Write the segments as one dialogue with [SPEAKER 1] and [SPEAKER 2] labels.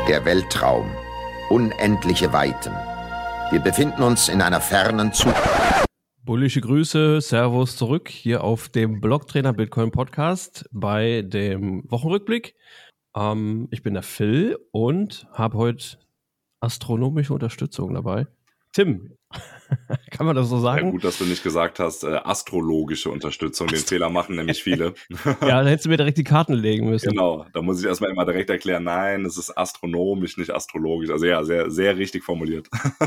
[SPEAKER 1] Der Weltraum. Unendliche Weiten. Wir befinden uns in einer fernen Zukunft.
[SPEAKER 2] Bullische Grüße, Servus zurück hier auf dem Blocktrainer Bitcoin Podcast bei dem Wochenrückblick. Ich bin der Phil und habe heute astronomische Unterstützung dabei. Tim, kann man das so sagen?
[SPEAKER 3] Ja, gut, dass du nicht gesagt hast, astrologische Unterstützung. Den Fehler machen nämlich viele.
[SPEAKER 2] Ja, da hättest du mir direkt die Karten legen müssen.
[SPEAKER 3] Genau, da muss ich erstmal immer direkt erklären, nein, es ist astronomisch, nicht astrologisch. Also ja, sehr, sehr richtig formuliert.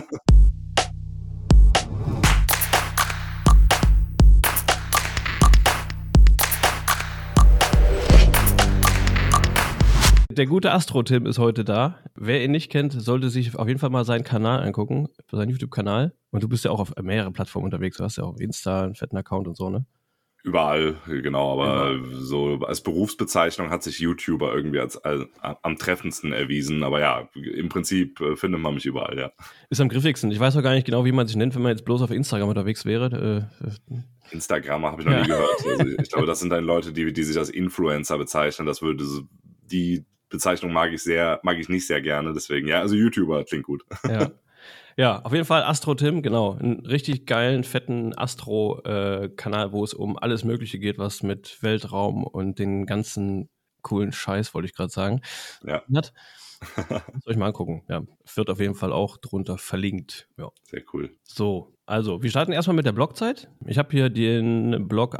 [SPEAKER 2] Der gute Astro-Tim ist heute da. Wer ihn nicht kennt, sollte sich auf jeden Fall mal seinen Kanal angucken, seinen YouTube-Kanal. Und du bist ja auch auf mehreren Plattformen unterwegs. Du hast ja auch Insta, einen fetten Account und so, ne?
[SPEAKER 3] Überall, genau, aber so als Berufsbezeichnung hat sich YouTuber irgendwie als am treffendsten erwiesen. Aber ja, im Prinzip findet man mich überall, ja.
[SPEAKER 2] Ist am griffigsten. Ich weiß auch gar nicht genau, wie man sich nennt, wenn man jetzt bloß auf Instagram unterwegs wäre.
[SPEAKER 3] Instagrammer habe ich noch nie gehört. Also ich glaube, das sind dann Leute, die sich als Influencer bezeichnen. Das würde die Bezeichnung mag ich nicht sehr gerne, deswegen, ja, also YouTuber klingt gut.
[SPEAKER 2] Ja, auf jeden Fall Astro-Tim, genau. Einen richtig geilen, fetten Astro-Kanal, wo es um alles Mögliche geht, was mit Weltraum und den ganzen coolen Scheiß, wollte ich gerade sagen, hat. Soll ich mal angucken. Ja, wird auf jeden Fall auch drunter verlinkt. Ja.
[SPEAKER 3] Sehr cool.
[SPEAKER 2] So, also, wir starten erstmal mit der Blockzeit. Ich habe hier den Block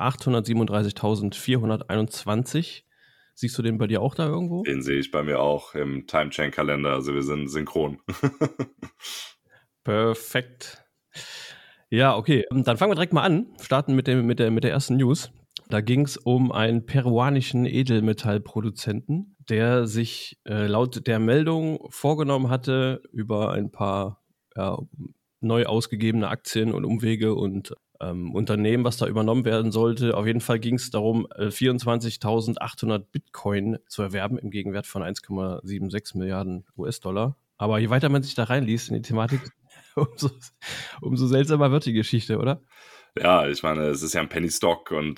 [SPEAKER 2] 837.421. Siehst du den bei dir auch da irgendwo?
[SPEAKER 3] Den sehe ich bei mir auch im Time-Chain-Kalender, also wir sind synchron.
[SPEAKER 2] Perfekt. Ja, okay. Dann fangen wir direkt mal an. Starten mit der ersten News. Da ging es um einen peruanischen Edelmetallproduzenten, der sich laut der Meldung vorgenommen hatte, über ein paar neu ausgegebene Aktien und Umwege und Unternehmen, was da übernommen werden sollte. Auf jeden Fall ging es darum, 24.800 Bitcoin zu erwerben im Gegenwert von 1,76 Milliarden US-Dollar. Aber je weiter man sich da reinliest in die Thematik, umso seltsamer wird die Geschichte, oder?
[SPEAKER 3] Ja, ich meine, es ist ja ein Penny Stock und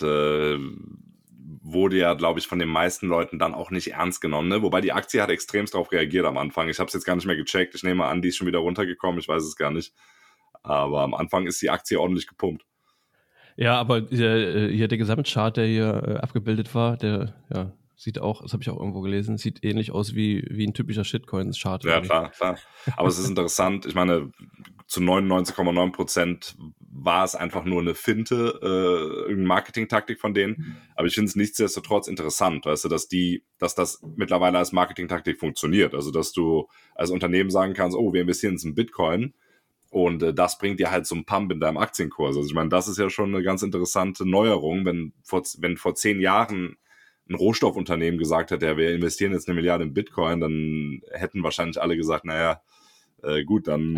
[SPEAKER 3] wurde ja, glaube ich, von den meisten Leuten dann auch nicht ernst genommen, ne? Wobei die Aktie hat extremst darauf reagiert am Anfang. Ich habe es jetzt gar nicht mehr gecheckt. Ich nehme an, die ist schon wieder runtergekommen. Ich weiß es gar nicht. Aber am Anfang ist die Aktie ordentlich gepumpt. Ja,
[SPEAKER 2] aber hier der Gesamtchart, der hier abgebildet war, der sieht auch, das habe ich auch irgendwo gelesen, sieht ähnlich aus wie ein typischer Shitcoins-Chart.
[SPEAKER 3] Ja, klar. Aber es ist interessant. Ich meine, zu 99,9% war es einfach nur eine Finte, irgendeine Marketingtaktik von denen. Aber ich finde es nichtsdestotrotz interessant, weißt du, dass das mittlerweile als Marketingtaktik funktioniert. Also, dass du als Unternehmen sagen kannst, oh, wir investieren jetzt in Bitcoin. Und das bringt dir halt so einen Pump in deinem Aktienkurs. Also ich meine, das ist ja schon eine ganz interessante Neuerung, wenn vor 10 Jahren ein Rohstoffunternehmen gesagt hätte, ja, wir investieren jetzt 1 Milliarde in Bitcoin, dann hätten wahrscheinlich alle gesagt, naja, gut, dann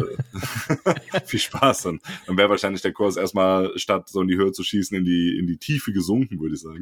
[SPEAKER 3] viel Spaß. Dann wäre wahrscheinlich der Kurs erstmal, statt so in die Höhe zu schießen, in die Tiefe gesunken, würde ich sagen.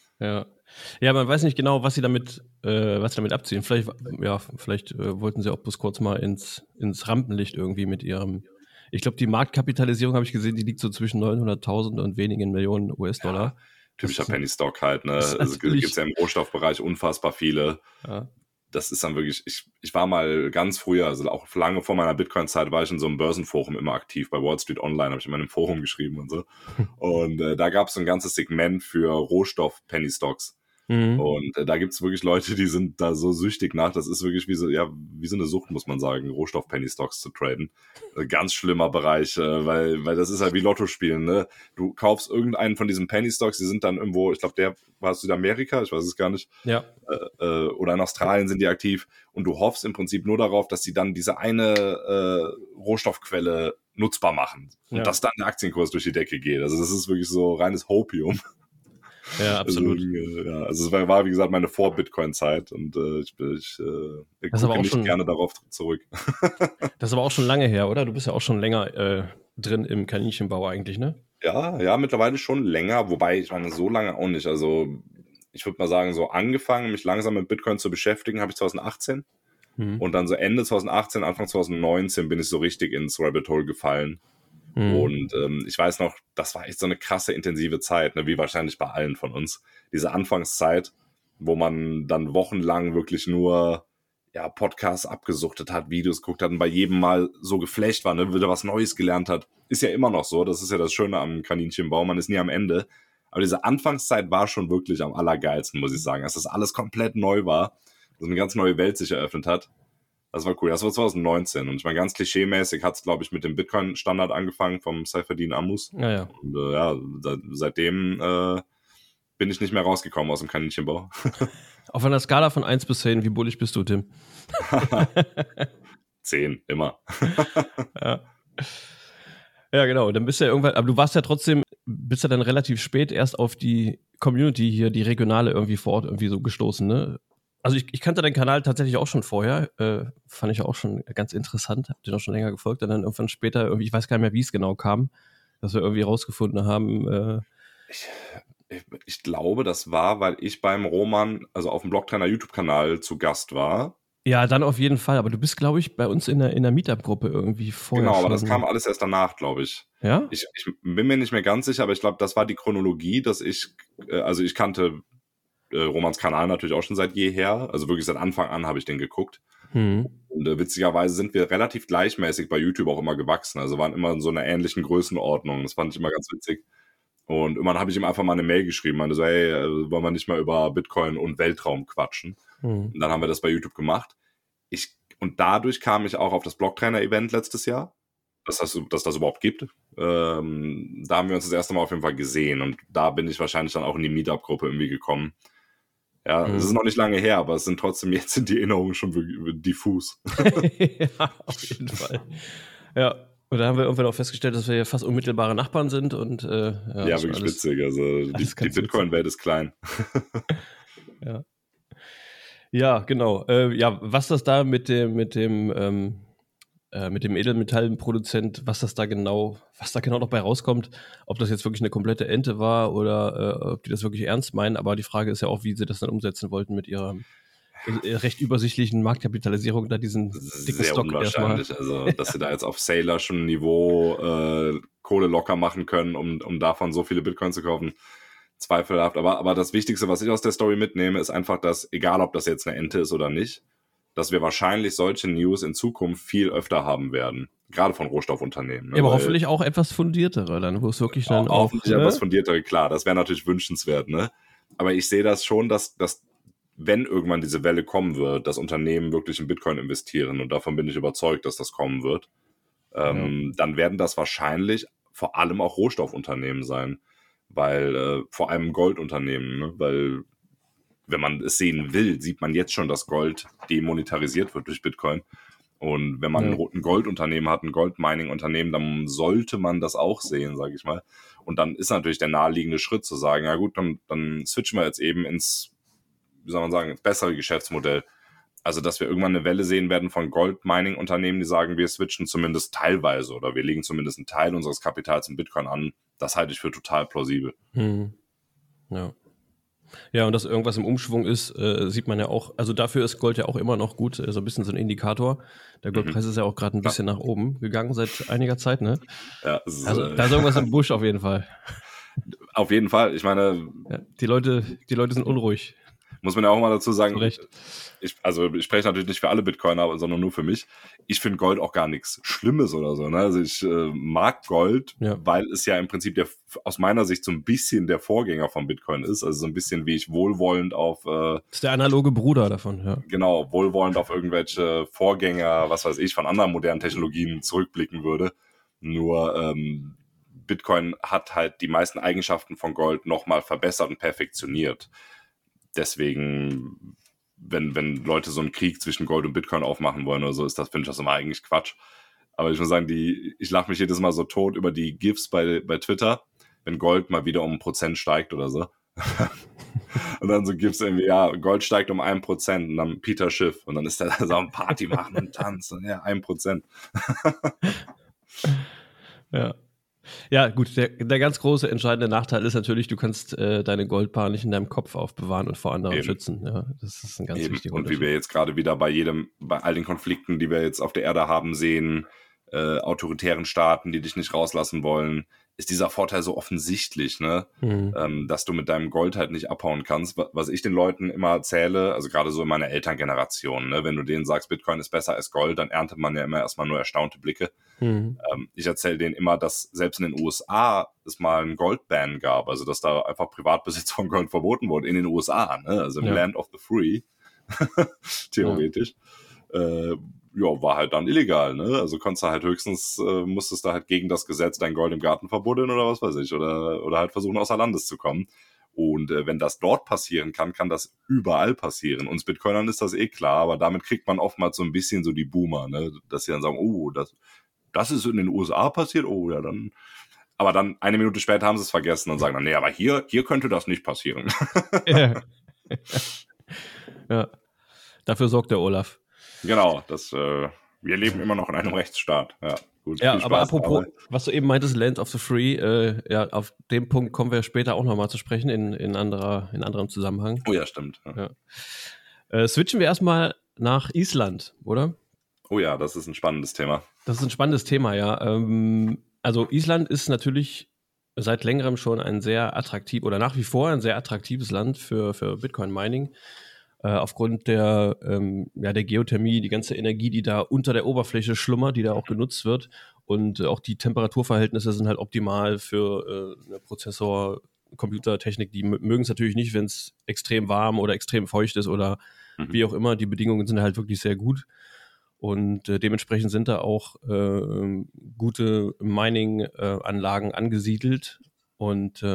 [SPEAKER 2] Ja, man weiß nicht genau, was sie damit abziehen. Vielleicht wollten sie auch bloß kurz mal ins Rampenlicht irgendwie mit ihrem. Ich glaube, die Marktkapitalisierung, habe ich gesehen, die liegt so zwischen 900.000 und wenigen Millionen US-Dollar.
[SPEAKER 3] Ja, typischer Penny Stock halt, ne? Also gibt es ja im Rohstoffbereich unfassbar viele. Ja. Das ist dann wirklich, ich war mal ganz früher, also auch lange vor meiner Bitcoin-Zeit, war ich in so einem Börsenforum immer aktiv. Bei Wall Street Online habe ich immer in einem Forum geschrieben und so. Und da gab es so ein ganzes Segment für Rohstoff-Penny-Stocks. Und da gibt es wirklich Leute, die sind da so süchtig nach. Das ist wirklich wie so eine Sucht, muss man sagen, Rohstoff-Penny-Stocks zu traden. Ganz schlimmer Bereich, weil das ist halt wie Lotto spielen, ne? Du kaufst irgendeinen von diesen Penny-Stocks, die sind dann irgendwo, ich glaube, der war Südamerika, ich weiß es gar nicht.
[SPEAKER 2] Ja.
[SPEAKER 3] Oder in Australien sind die aktiv. Und du hoffst im Prinzip nur darauf, dass die dann diese eine Rohstoffquelle nutzbar machen. Und dass dann der Aktienkurs durch die Decke geht. Also das ist wirklich so reines Hopium.
[SPEAKER 2] Ja, absolut.
[SPEAKER 3] Also es war wie gesagt, meine Vor-Bitcoin-Zeit und ich gucke nicht gerne darauf zurück.
[SPEAKER 2] Das ist aber auch schon lange her, oder? Du bist ja auch schon länger drin im Kaninchenbau eigentlich, ne?
[SPEAKER 3] Ja, mittlerweile schon länger, wobei ich meine, so lange auch nicht. Also ich würde mal sagen, so angefangen, mich langsam mit Bitcoin zu beschäftigen, habe ich 2018. Und dann so Ende 2018, Anfang 2019 bin ich so richtig ins Rabbit Hole gefallen. Und ich weiß noch, das war echt so eine krasse, intensive Zeit, ne, wie wahrscheinlich bei allen von uns. Diese Anfangszeit, wo man dann wochenlang wirklich nur Podcasts abgesuchtet hat, Videos geguckt hat und bei jedem Mal so geflasht war, ne, wieder was Neues gelernt hat. Ist ja immer noch so, das ist ja das Schöne am Kaninchenbau, man ist nie am Ende. Aber diese Anfangszeit war schon wirklich am allergeilsten, muss ich sagen, dass das alles komplett neu war, dass eine ganz neue Welt sich eröffnet hat. Das war cool. Das war 2019 und ich meine, ganz klischeemäßig hat es, glaube ich, mit dem Bitcoin-Standard angefangen vom Saifedean Ammous.
[SPEAKER 2] Ja.
[SPEAKER 3] Und seitdem bin ich nicht mehr rausgekommen aus dem Kaninchenbau.
[SPEAKER 2] Auf einer Skala von 1 bis 10, wie bullig bist du, Tim?
[SPEAKER 3] 10, immer.
[SPEAKER 2] Ja, genau. Dann bist du ja irgendwann, aber du warst ja trotzdem, bist ja dann relativ spät erst auf die Community hier, die regionale irgendwie vor Ort irgendwie so gestoßen, ne? Also ich kannte deinen Kanal tatsächlich auch schon vorher, fand ich auch schon ganz interessant, hab den auch schon länger gefolgt, und dann irgendwann später, irgendwie, ich weiß gar nicht mehr, wie es genau kam, dass wir irgendwie rausgefunden haben.
[SPEAKER 3] Ich glaube, das war, weil ich beim Roman, also auf dem Blocktrainer YouTube-Kanal zu Gast war.
[SPEAKER 2] Ja, dann auf jeden Fall, aber du bist, glaube ich, bei uns in der Meetup-Gruppe irgendwie vorher.
[SPEAKER 3] Genau, aber das kam alles erst danach, glaube ich.
[SPEAKER 2] Ja?
[SPEAKER 3] Ich bin mir nicht mehr ganz sicher, aber ich glaube, das war die Chronologie, dass ich kannte Romans Kanal natürlich auch schon seit jeher, also wirklich seit Anfang an habe ich den geguckt. Und witzigerweise sind wir relativ gleichmäßig bei YouTube auch immer gewachsen, also waren immer in so einer ähnlichen Größenordnung, das fand ich immer ganz witzig. Und irgendwann habe ich ihm einfach mal eine Mail geschrieben, meinte so, hey, wollen wir nicht mal über Bitcoin und Weltraum quatschen? Und dann haben wir das bei YouTube gemacht. Und dadurch kam ich auch auf das Blocktrainer-Event letztes Jahr, dass das überhaupt gibt. Da haben wir uns das erste Mal auf jeden Fall gesehen und da bin ich wahrscheinlich dann auch in die Meetup-Gruppe irgendwie gekommen. Ja, es ist noch nicht lange her, aber es sind trotzdem jetzt sind die Erinnerungen schon diffus.
[SPEAKER 2] Ja, auf jeden Fall. Ja, und da haben wir irgendwann auch festgestellt, dass wir ja fast unmittelbare Nachbarn sind und
[SPEAKER 3] ja, wirklich witzig. Also die Bitcoin-Welt ist klein.
[SPEAKER 2] Ja, genau. Was das da mit dem Edelmetallproduzent, was da genau noch bei rauskommt, ob das jetzt wirklich eine komplette Ente war oder ob die das wirklich ernst meinen, aber die Frage ist ja auch, wie sie das dann umsetzen wollten mit ihrer recht übersichtlichen Marktkapitalisierung, da diesen dicken
[SPEAKER 3] sehr
[SPEAKER 2] Stock
[SPEAKER 3] unwahrscheinlich,
[SPEAKER 2] erstmal.
[SPEAKER 3] also dass sie da jetzt auf Sailor schon ein Niveau Kohle locker machen können, um davon so viele Bitcoin zu kaufen, zweifelhaft, aber das Wichtigste, was ich aus der Story mitnehme, ist einfach, dass, egal ob das jetzt eine Ente ist oder nicht, dass wir wahrscheinlich solche News in Zukunft viel öfter haben werden. Gerade von Rohstoffunternehmen. Ne?
[SPEAKER 2] Ja, aber hoffentlich auch etwas fundiertere dann, wo es wirklich dann auch...
[SPEAKER 3] Hoffentlich etwas fundiertere, klar, das wäre natürlich wünschenswert, ne? Aber ich sehe das schon, dass wenn irgendwann diese Welle kommen wird, dass Unternehmen wirklich in Bitcoin investieren und davon bin ich überzeugt, dass das kommen wird, dann werden das wahrscheinlich vor allem auch Rohstoffunternehmen sein, weil vor allem Goldunternehmen, ne? Weil wenn man es sehen will, sieht man jetzt schon, dass Gold demonetarisiert wird durch Bitcoin. Und wenn man ein Goldunternehmen hat, ein Goldmining-Unternehmen, dann sollte man das auch sehen, sage ich mal. Und dann ist natürlich der naheliegende Schritt zu sagen, ja gut, dann switchen wir jetzt eben ins bessere Geschäftsmodell. Also, dass wir irgendwann eine Welle sehen werden von Goldmining-Unternehmen, die sagen, wir switchen zumindest teilweise oder wir legen zumindest einen Teil unseres Kapitals in Bitcoin an. Das halte ich für total plausibel.
[SPEAKER 2] Ja, und dass irgendwas im Umschwung ist, sieht man ja auch. Also dafür ist Gold ja auch immer noch gut, so ein bisschen so ein Indikator. Der Goldpreis ist ja auch gerade ein bisschen nach oben gegangen seit einiger Zeit, ne?
[SPEAKER 3] Ja,
[SPEAKER 2] also da ist irgendwas im Busch auf jeden Fall.
[SPEAKER 3] Auf jeden Fall, ich meine...
[SPEAKER 2] Ja, die Leute sind unruhig.
[SPEAKER 3] Muss man ja auch mal dazu sagen,
[SPEAKER 2] Recht.
[SPEAKER 3] Ich spreche natürlich nicht für alle Bitcoiner, sondern nur für mich. Ich finde Gold auch gar nichts Schlimmes oder so. Ne? Also ich mag Gold, weil es ja im Prinzip aus meiner Sicht so ein bisschen der Vorgänger von Bitcoin ist. Also so ein bisschen wie ich wohlwollend auf... das
[SPEAKER 2] ist der analoge Bruder davon, ja.
[SPEAKER 3] Genau, wohlwollend auf irgendwelche Vorgänger, was weiß ich, von anderen modernen Technologien zurückblicken würde. Nur Bitcoin hat halt die meisten Eigenschaften von Gold nochmal verbessert und perfektioniert. Deswegen, wenn Leute so einen Krieg zwischen Gold und Bitcoin aufmachen wollen oder so, finde ich das immer eigentlich Quatsch. Aber ich muss sagen, ich lache mich jedes Mal so tot über die GIFs bei Twitter, wenn Gold mal wieder um 1% steigt oder so. Und dann so GIFs irgendwie, ja, Gold steigt um 1% und dann Peter Schiff. Und dann ist der da so am Party machen und tanzen. Ja, 1%.
[SPEAKER 2] Ja. Ja, gut, der ganz große entscheidende Nachteil ist natürlich, du kannst deine Goldbar nicht in deinem Kopf aufbewahren und vor anderen schützen. Ja, das ist ein ganz wichtiger
[SPEAKER 3] Unterschied. Und wie wir jetzt gerade wieder bei all den Konflikten, die wir jetzt auf der Erde haben, sehen, autoritären Staaten, die dich nicht rauslassen wollen, ist dieser Vorteil so offensichtlich, ne? Dass du mit deinem Gold halt nicht abhauen kannst. Was ich den Leuten immer erzähle, also gerade so in meiner Elterngeneration, ne? Wenn du denen sagst, Bitcoin ist besser als Gold, dann erntet man ja immer erstmal nur erstaunte Blicke. Ich erzähle denen immer, dass selbst in den USA es mal einen Goldban gab, also dass da einfach Privatbesitz von Gold verboten wurde, in den USA, ne? Also im Land of the Free, theoretisch. War halt dann illegal, ne? Also konntest du halt höchstens, musstest du halt gegen das Gesetz dein Gold im Garten verbuddeln oder was weiß ich, oder halt versuchen, außer Landes zu kommen. Und wenn das dort passieren kann, kann das überall passieren. Uns Bitcoinern ist das klar, aber damit kriegt man oftmals so ein bisschen so die Boomer, ne? Dass sie dann sagen, oh, das ist in den USA passiert, oh, ja dann. Aber dann eine Minute später haben sie es vergessen und sagen dann, nee, aber hier könnte das nicht passieren.
[SPEAKER 2] Ja, dafür sorgt der Olaf.
[SPEAKER 3] Genau, wir leben immer noch in einem Rechtsstaat. Ja, gut.
[SPEAKER 2] Ja, aber apropos, was du eben meintest, Land of the Free, auf dem Punkt kommen wir später auch nochmal zu sprechen, in anderem Zusammenhang.
[SPEAKER 3] Oh ja, stimmt.
[SPEAKER 2] Ja. Switchen wir erstmal nach Island, oder?
[SPEAKER 3] Oh ja, das ist ein spannendes Thema.
[SPEAKER 2] Das ist ein spannendes Thema, ja. Also Island ist natürlich seit längerem schon ein sehr attraktiv oder nach wie vor ein sehr attraktives Land für Bitcoin-Mining. Aufgrund der Geothermie, die ganze Energie, die da unter der Oberfläche schlummert, die da auch genutzt wird. Und auch die Temperaturverhältnisse sind halt optimal für eine Prozessor-Computertechnik. Die mögen es natürlich nicht, wenn es extrem warm oder extrem feucht ist oder wie auch immer. Die Bedingungen sind halt wirklich sehr gut. Und dementsprechend sind da auch gute Mining-Anlagen angesiedelt. Und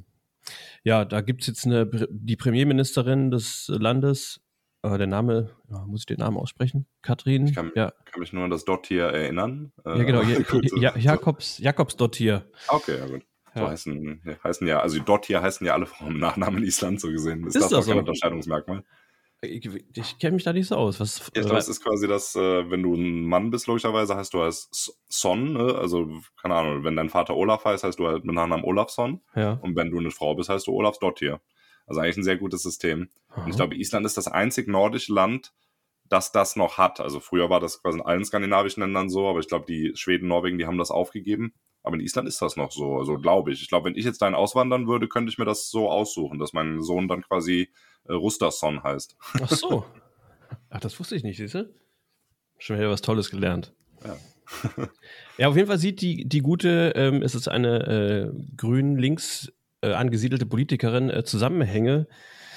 [SPEAKER 2] da gibt es jetzt die Premierministerin des Landes, der Name, muss ich den Namen aussprechen? Katrin?
[SPEAKER 3] Ich kann mich nur an das Dottir erinnern.
[SPEAKER 2] Ja, genau, Jakobsdottir.
[SPEAKER 3] Okay, ja gut. So heißen ja, also Dottir heißen ja alle Frauen im Nachnamen in Island so gesehen. Ist das
[SPEAKER 2] das
[SPEAKER 3] doch kein
[SPEAKER 2] so?
[SPEAKER 3] Unterscheidungsmerkmal?
[SPEAKER 2] Ich kenne mich da nicht so aus.
[SPEAKER 3] Ich glaube, es ist quasi das, wenn du ein Mann bist, logischerweise, heißt du als Son, ne? Also, keine Ahnung, wenn dein Vater Olaf heißt, heißt du halt mit Nachnamen Olafsson. Ja. Und wenn du eine Frau bist, heißt du Olafsdottir. Also eigentlich ein sehr gutes System. Und ich glaube, Island ist das einzig nordische Land, das das noch hat. Also früher war das quasi in allen skandinavischen Ländern so, aber ich glaube, die Schweden, Norwegen, die haben das aufgegeben. Aber in Island ist das noch so, also glaube ich. Ich glaube, wenn ich jetzt dahin auswandern würde, könnte ich mir das so aussuchen, dass mein Sohn dann quasi Rustason heißt.
[SPEAKER 2] Ach so. Ach, das wusste ich nicht, siehst du? Schon wieder was Tolles gelernt.
[SPEAKER 3] Ja.
[SPEAKER 2] Ja, auf jeden Fall sieht die gute, es ist eine grün-links angesiedelte Politikerin, Zusammenhänge,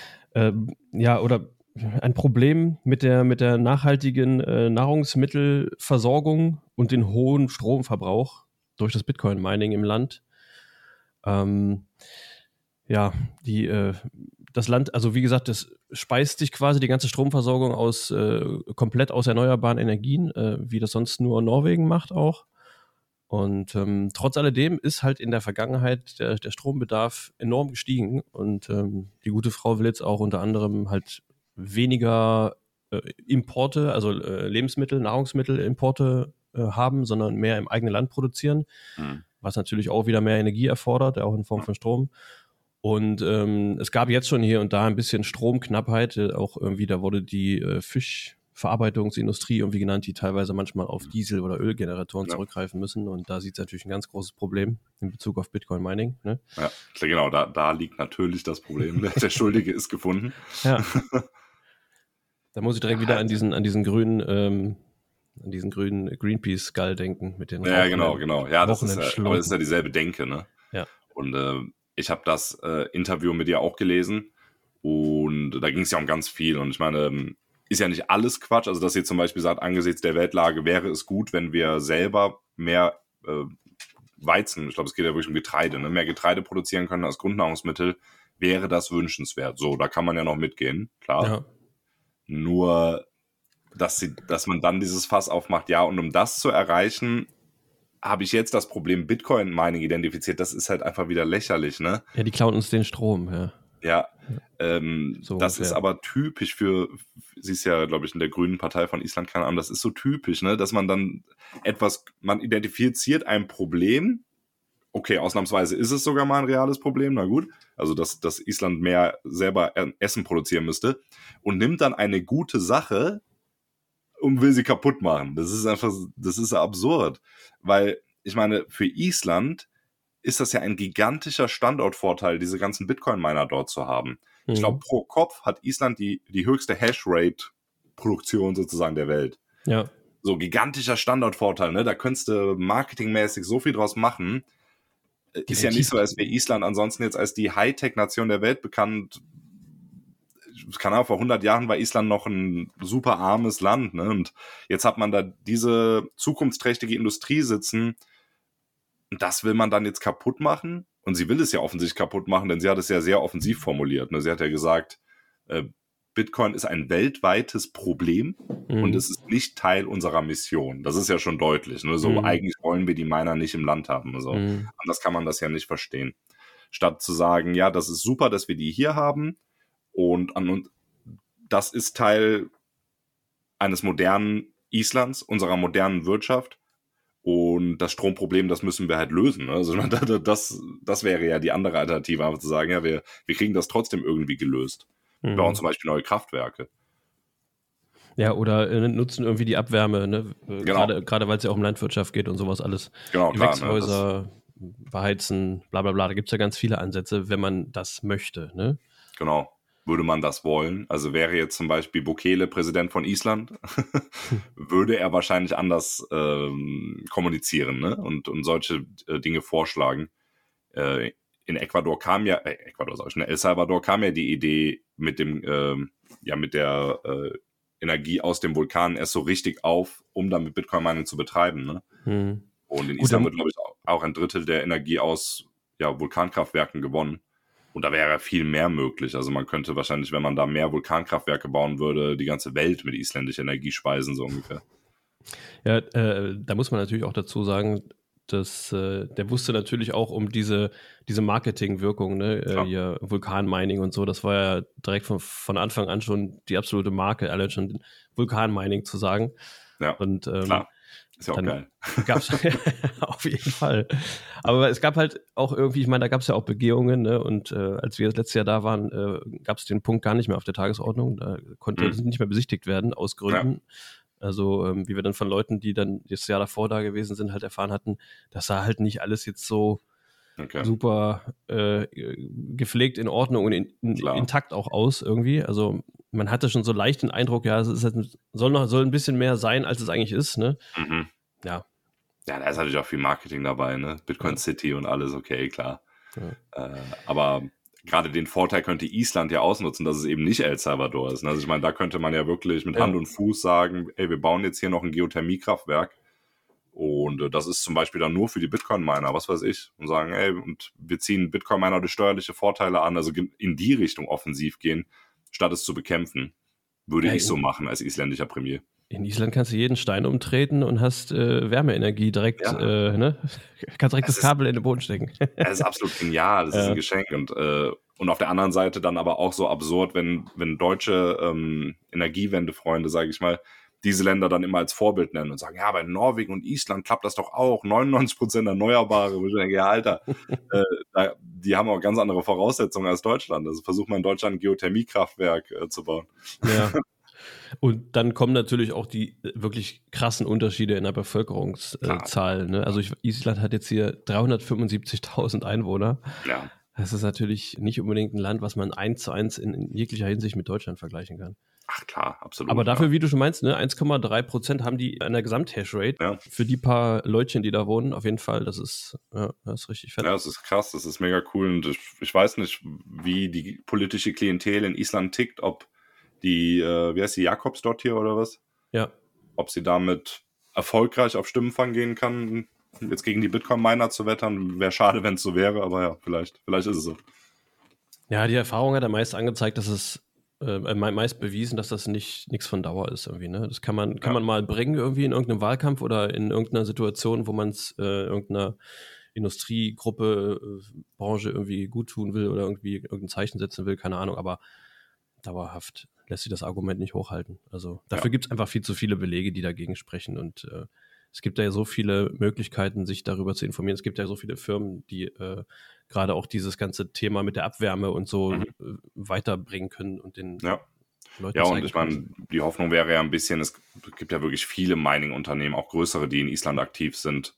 [SPEAKER 2] oder ein Problem mit der nachhaltigen Nahrungsmittelversorgung und den hohen Stromverbrauch durch das Bitcoin-Mining im Land. Das Land, also wie gesagt, das speist sich quasi die ganze Stromversorgung komplett aus erneuerbaren Energien, wie das sonst nur Norwegen macht auch. Und trotz alledem ist halt in der Vergangenheit der Strombedarf enorm gestiegen und die gute Frau will jetzt auch unter anderem halt weniger Importe, also Nahrungsmittelimporte haben, sondern mehr im eigenen Land produzieren, was natürlich auch wieder mehr Energie erfordert, auch in Form von Strom. Und es gab jetzt schon hier und da ein bisschen Stromknappheit, auch irgendwie, da wurde die Fischverarbeitungsindustrie irgendwie genannt, die teilweise manchmal auf Diesel- oder Ölgeneratoren zurückgreifen müssen. Und da sieht es natürlich ein ganz großes Problem in Bezug auf Bitcoin-Mining. Ne?
[SPEAKER 3] Ja, genau, da liegt natürlich das Problem. Der Schuldige ist gefunden.
[SPEAKER 2] Ja. Da muss ich direkt wieder an diesen grünen Greenpeace-Skull denken. Mit den
[SPEAKER 3] genau. Ja, aber das ist ja dieselbe Denke, ne?
[SPEAKER 2] Ja.
[SPEAKER 3] Und ich habe das Interview mit dir auch gelesen und da ging es ja um ganz viel. Und ich meine, ist ja nicht alles Quatsch. Also, dass sie zum Beispiel sagt, angesichts der Weltlage wäre es gut, wenn wir selber mehr Weizen, ich glaube, es geht ja wirklich um Getreide, ne? Mehr Getreide produzieren können als Grundnahrungsmittel, wäre das wünschenswert. So, da kann man ja noch mitgehen, klar. Ja. Nur, dass man dann dieses Fass aufmacht, ja, und um das zu erreichen, habe ich jetzt das Problem Bitcoin-Mining identifiziert. Das ist halt einfach wieder lächerlich, ne?
[SPEAKER 2] Ja, die klauen uns den Strom, ja.
[SPEAKER 3] Ja, das ist aber typisch sie ist ja, glaube ich, in der Grünen Partei von Island, keine Ahnung, das ist so typisch, ne, dass man dann man identifiziert ein Problem, okay, ausnahmsweise ist es sogar mal ein reales Problem, na gut, also dass Island mehr selber Essen produzieren müsste und nimmt dann eine gute Sache und will sie kaputt machen. Das ist ja absurd, weil, ich meine, für Island ist das ja ein gigantischer Standortvorteil, diese ganzen Bitcoin-Miner dort zu haben. Ich glaube, pro Kopf hat Island die höchste Hashrate-Produktion sozusagen der Welt.
[SPEAKER 2] Ja.
[SPEAKER 3] So gigantischer Standortvorteil, ne? Da könntest du marketingmäßig so viel draus machen. Ist ja nicht so, als wäre Island ansonsten jetzt als die Hightech-Nation der Welt bekannt. Keine Ahnung, vor 100 Jahren war Island noch ein super armes Land, ne? Und jetzt hat man da diese zukunftsträchtige Industrie sitzen. Und das will man dann jetzt kaputt machen? Und sie will es ja offensichtlich kaputt machen, denn sie hat es ja sehr offensiv formuliert, ne? Sie hat ja gesagt, Bitcoin ist ein weltweites Problem und es ist nicht Teil unserer Mission. Das ist ja schon deutlich. Ne? So eigentlich wollen wir die Miner nicht im Land haben. Also, anders kann man das ja nicht verstehen. Statt zu sagen, ja, das ist super, dass wir die hier haben und das ist Teil eines modernen Islands, unserer modernen Wirtschaft. Und das Stromproblem, das müssen wir halt lösen. Ne? Also das wäre ja die andere Alternative, einfach zu sagen, ja, wir kriegen das trotzdem irgendwie gelöst. Wir bauen zum Beispiel neue Kraftwerke.
[SPEAKER 2] Ja, oder nutzen irgendwie die Abwärme, ne?
[SPEAKER 3] Genau.
[SPEAKER 2] Gerade weil es ja auch um Landwirtschaft geht und sowas alles.
[SPEAKER 3] Genau,
[SPEAKER 2] Gewächshäuser, beheizen, bla bla bla. Da gibt es ja ganz viele Ansätze, wenn man das möchte. Ne?
[SPEAKER 3] Genau. Würde man das wollen? Also wäre jetzt zum Beispiel Bukele Präsident von Island, würde er wahrscheinlich anders kommunizieren, ne? und solche Dinge vorschlagen. In Ecuador kam ja, in El Salvador kam ja die Idee mit dem, mit der Energie aus dem Vulkan erst so richtig auf, um damit Bitcoin-Mining zu betreiben. Ne? Und in Island wird, glaube ich, auch ein Drittel der Energie aus Vulkankraftwerken gewonnen. Und da wäre viel mehr möglich. Also man könnte wahrscheinlich, wenn man da mehr Vulkankraftwerke bauen würde, die ganze Welt mit isländischer Energie speisen, so ungefähr.
[SPEAKER 2] Ja, da muss man natürlich auch dazu sagen, dass der wusste natürlich auch um diese Marketingwirkung, ne? Hier Vulkanmining und so, das war ja direkt von Anfang an schon die absolute Marke, alle schon Vulkanmining zu sagen.
[SPEAKER 3] Ja,
[SPEAKER 2] und,
[SPEAKER 3] klar. Ist ja auch geil.
[SPEAKER 2] Gab's auf jeden Fall. Aber es gab halt auch irgendwie, ich meine, da gab es ja auch Begehungen, ne? Und als wir letztes Jahr da waren, gab es den Punkt gar nicht mehr auf der Tagesordnung. Da konnte nicht mehr besichtigt werden, aus Gründen. Ja. Also wie wir dann von Leuten, die dann das Jahr davor da gewesen sind, halt erfahren hatten, das sah halt nicht alles jetzt so super gepflegt in Ordnung und intakt auch aus irgendwie. Also man hatte schon so leicht den Eindruck, ja, es ist halt, soll ein bisschen mehr sein, als es eigentlich ist, ne? Ja.
[SPEAKER 3] Ja, da ist natürlich auch viel Marketing dabei, ne? Bitcoin City und alles, okay, klar. Ja. Aber gerade den Vorteil könnte Island ja ausnutzen, dass es eben nicht El Salvador ist. Also ich meine, da könnte man ja wirklich mit Hand und Fuß sagen, ey, wir bauen jetzt hier noch ein Geothermiekraftwerk und das ist zum Beispiel dann nur für die Bitcoin-Miner, was weiß ich, und sagen, ey, und wir ziehen Bitcoin-Miner durch steuerliche Vorteile an, also in die Richtung offensiv gehen, statt es zu bekämpfen. Würde ich so machen als isländischer Premier.
[SPEAKER 2] In Island kannst du jeden Stein umtreten und hast Wärmeenergie direkt, ne? Kannst direkt das Kabel in den Boden stecken.
[SPEAKER 3] Das ist absolut genial, das ist ein Geschenk. Und auf der anderen Seite dann aber auch so absurd, wenn deutsche Energiewendefreunde, sage ich mal, diese Länder dann immer als Vorbild nennen und sagen, ja, bei Norwegen und Island klappt das doch auch, 99% Erneuerbare. Wo ich denke, ja, Alter, die haben auch ganz andere Voraussetzungen als Deutschland. Also versucht man in Deutschland ein Geothermiekraftwerk zu bauen.
[SPEAKER 2] Ja. Und dann kommen natürlich auch die wirklich krassen Unterschiede in der Bevölkerungszahl. Ne? Also Island hat jetzt hier 375.000 Einwohner.
[SPEAKER 3] Ja.
[SPEAKER 2] Das ist natürlich nicht unbedingt ein Land, was man 1:1 in jeglicher Hinsicht mit Deutschland vergleichen kann.
[SPEAKER 3] Ach klar, absolut.
[SPEAKER 2] Aber dafür, wie du schon meinst, ne, 1,3% haben die an der Gesamthashrate.
[SPEAKER 3] Ja.
[SPEAKER 2] Für die paar Leutchen, die da wohnen, auf jeden Fall. Das ist richtig fett.
[SPEAKER 3] Ja, das ist krass, das ist mega cool. Und ich weiß nicht, wie die politische Klientel in Island tickt, ob die, wie heißt die, Jakobsdottir hier oder was?
[SPEAKER 2] Ja.
[SPEAKER 3] Ob sie damit erfolgreich auf Stimmenfang gehen kann, jetzt gegen die Bitcoin-Miner zu wettern. Wäre schade, wenn es so wäre, aber ja, vielleicht ist es so.
[SPEAKER 2] Ja, die Erfahrung hat ja meist angezeigt, dass es meist bewiesen, dass das nichts von Dauer ist irgendwie. Ne? Das kann man mal bringen irgendwie in irgendeinem Wahlkampf oder in irgendeiner Situation, wo man es irgendeiner Industriegruppe, Branche irgendwie gut tun will oder irgendwie irgendein Zeichen setzen will, keine Ahnung, aber dauerhaft lässt sich das Argument nicht hochhalten. Also dafür gibt es einfach viel zu viele Belege, die dagegen sprechen und es gibt ja so viele Möglichkeiten, sich darüber zu informieren. Es gibt ja so viele Firmen, die gerade auch dieses ganze Thema mit der Abwärme und so weiterbringen können und den Leuten
[SPEAKER 3] zeigen. Ja, und ich meine, die Hoffnung wäre ja ein bisschen, es gibt ja wirklich viele Mining-Unternehmen, auch größere, die in Island aktiv sind,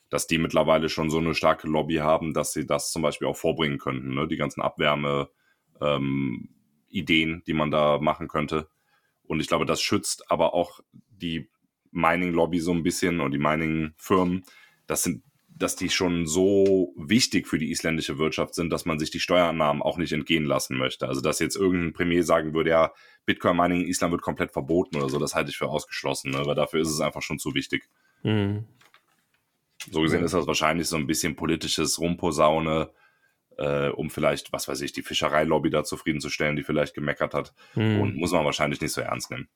[SPEAKER 3] dass die mittlerweile schon so eine starke Lobby haben, dass sie das zum Beispiel auch vorbringen könnten, ne? Die ganzen Abwärme-Ideen, die man da machen könnte. Und ich glaube, das schützt aber auch die Mining-Lobby so ein bisschen und die Mining-Firmen, dass die schon so wichtig für die isländische Wirtschaft sind, dass man sich die Steuereinnahmen auch nicht entgehen lassen möchte. Also dass jetzt irgendein Premier sagen würde, ja, Bitcoin-Mining in Island wird komplett verboten oder so, das halte ich für ausgeschlossen, ne? Weil dafür ist es einfach schon zu wichtig.
[SPEAKER 2] Mhm.
[SPEAKER 3] So gesehen ist das wahrscheinlich so ein bisschen politisches Rumposaune, um vielleicht, was weiß ich, die Fischereilobby da zufriedenzustellen, die vielleicht gemeckert hat. Und muss man wahrscheinlich nicht so ernst nehmen.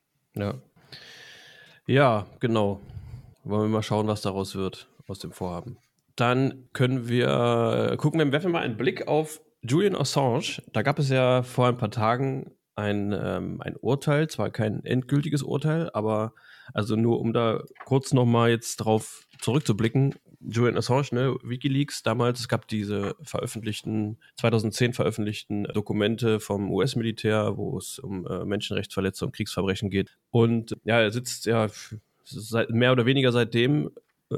[SPEAKER 2] Ja, genau. Wollen wir mal schauen, was daraus wird, aus dem Vorhaben. Dann werfen wir mal einen Blick auf Julian Assange. Da gab es ja vor ein paar Tagen ein Urteil, zwar kein endgültiges Urteil, aber also nur um da kurz nochmal jetzt drauf zurückzublicken, Julian Assange, ne, WikiLeaks damals, es gab diese 2010 veröffentlichten Dokumente vom US-Militär, wo es um Menschenrechtsverletzungen und Kriegsverbrechen geht. Und ja, er sitzt ja mehr oder weniger seitdem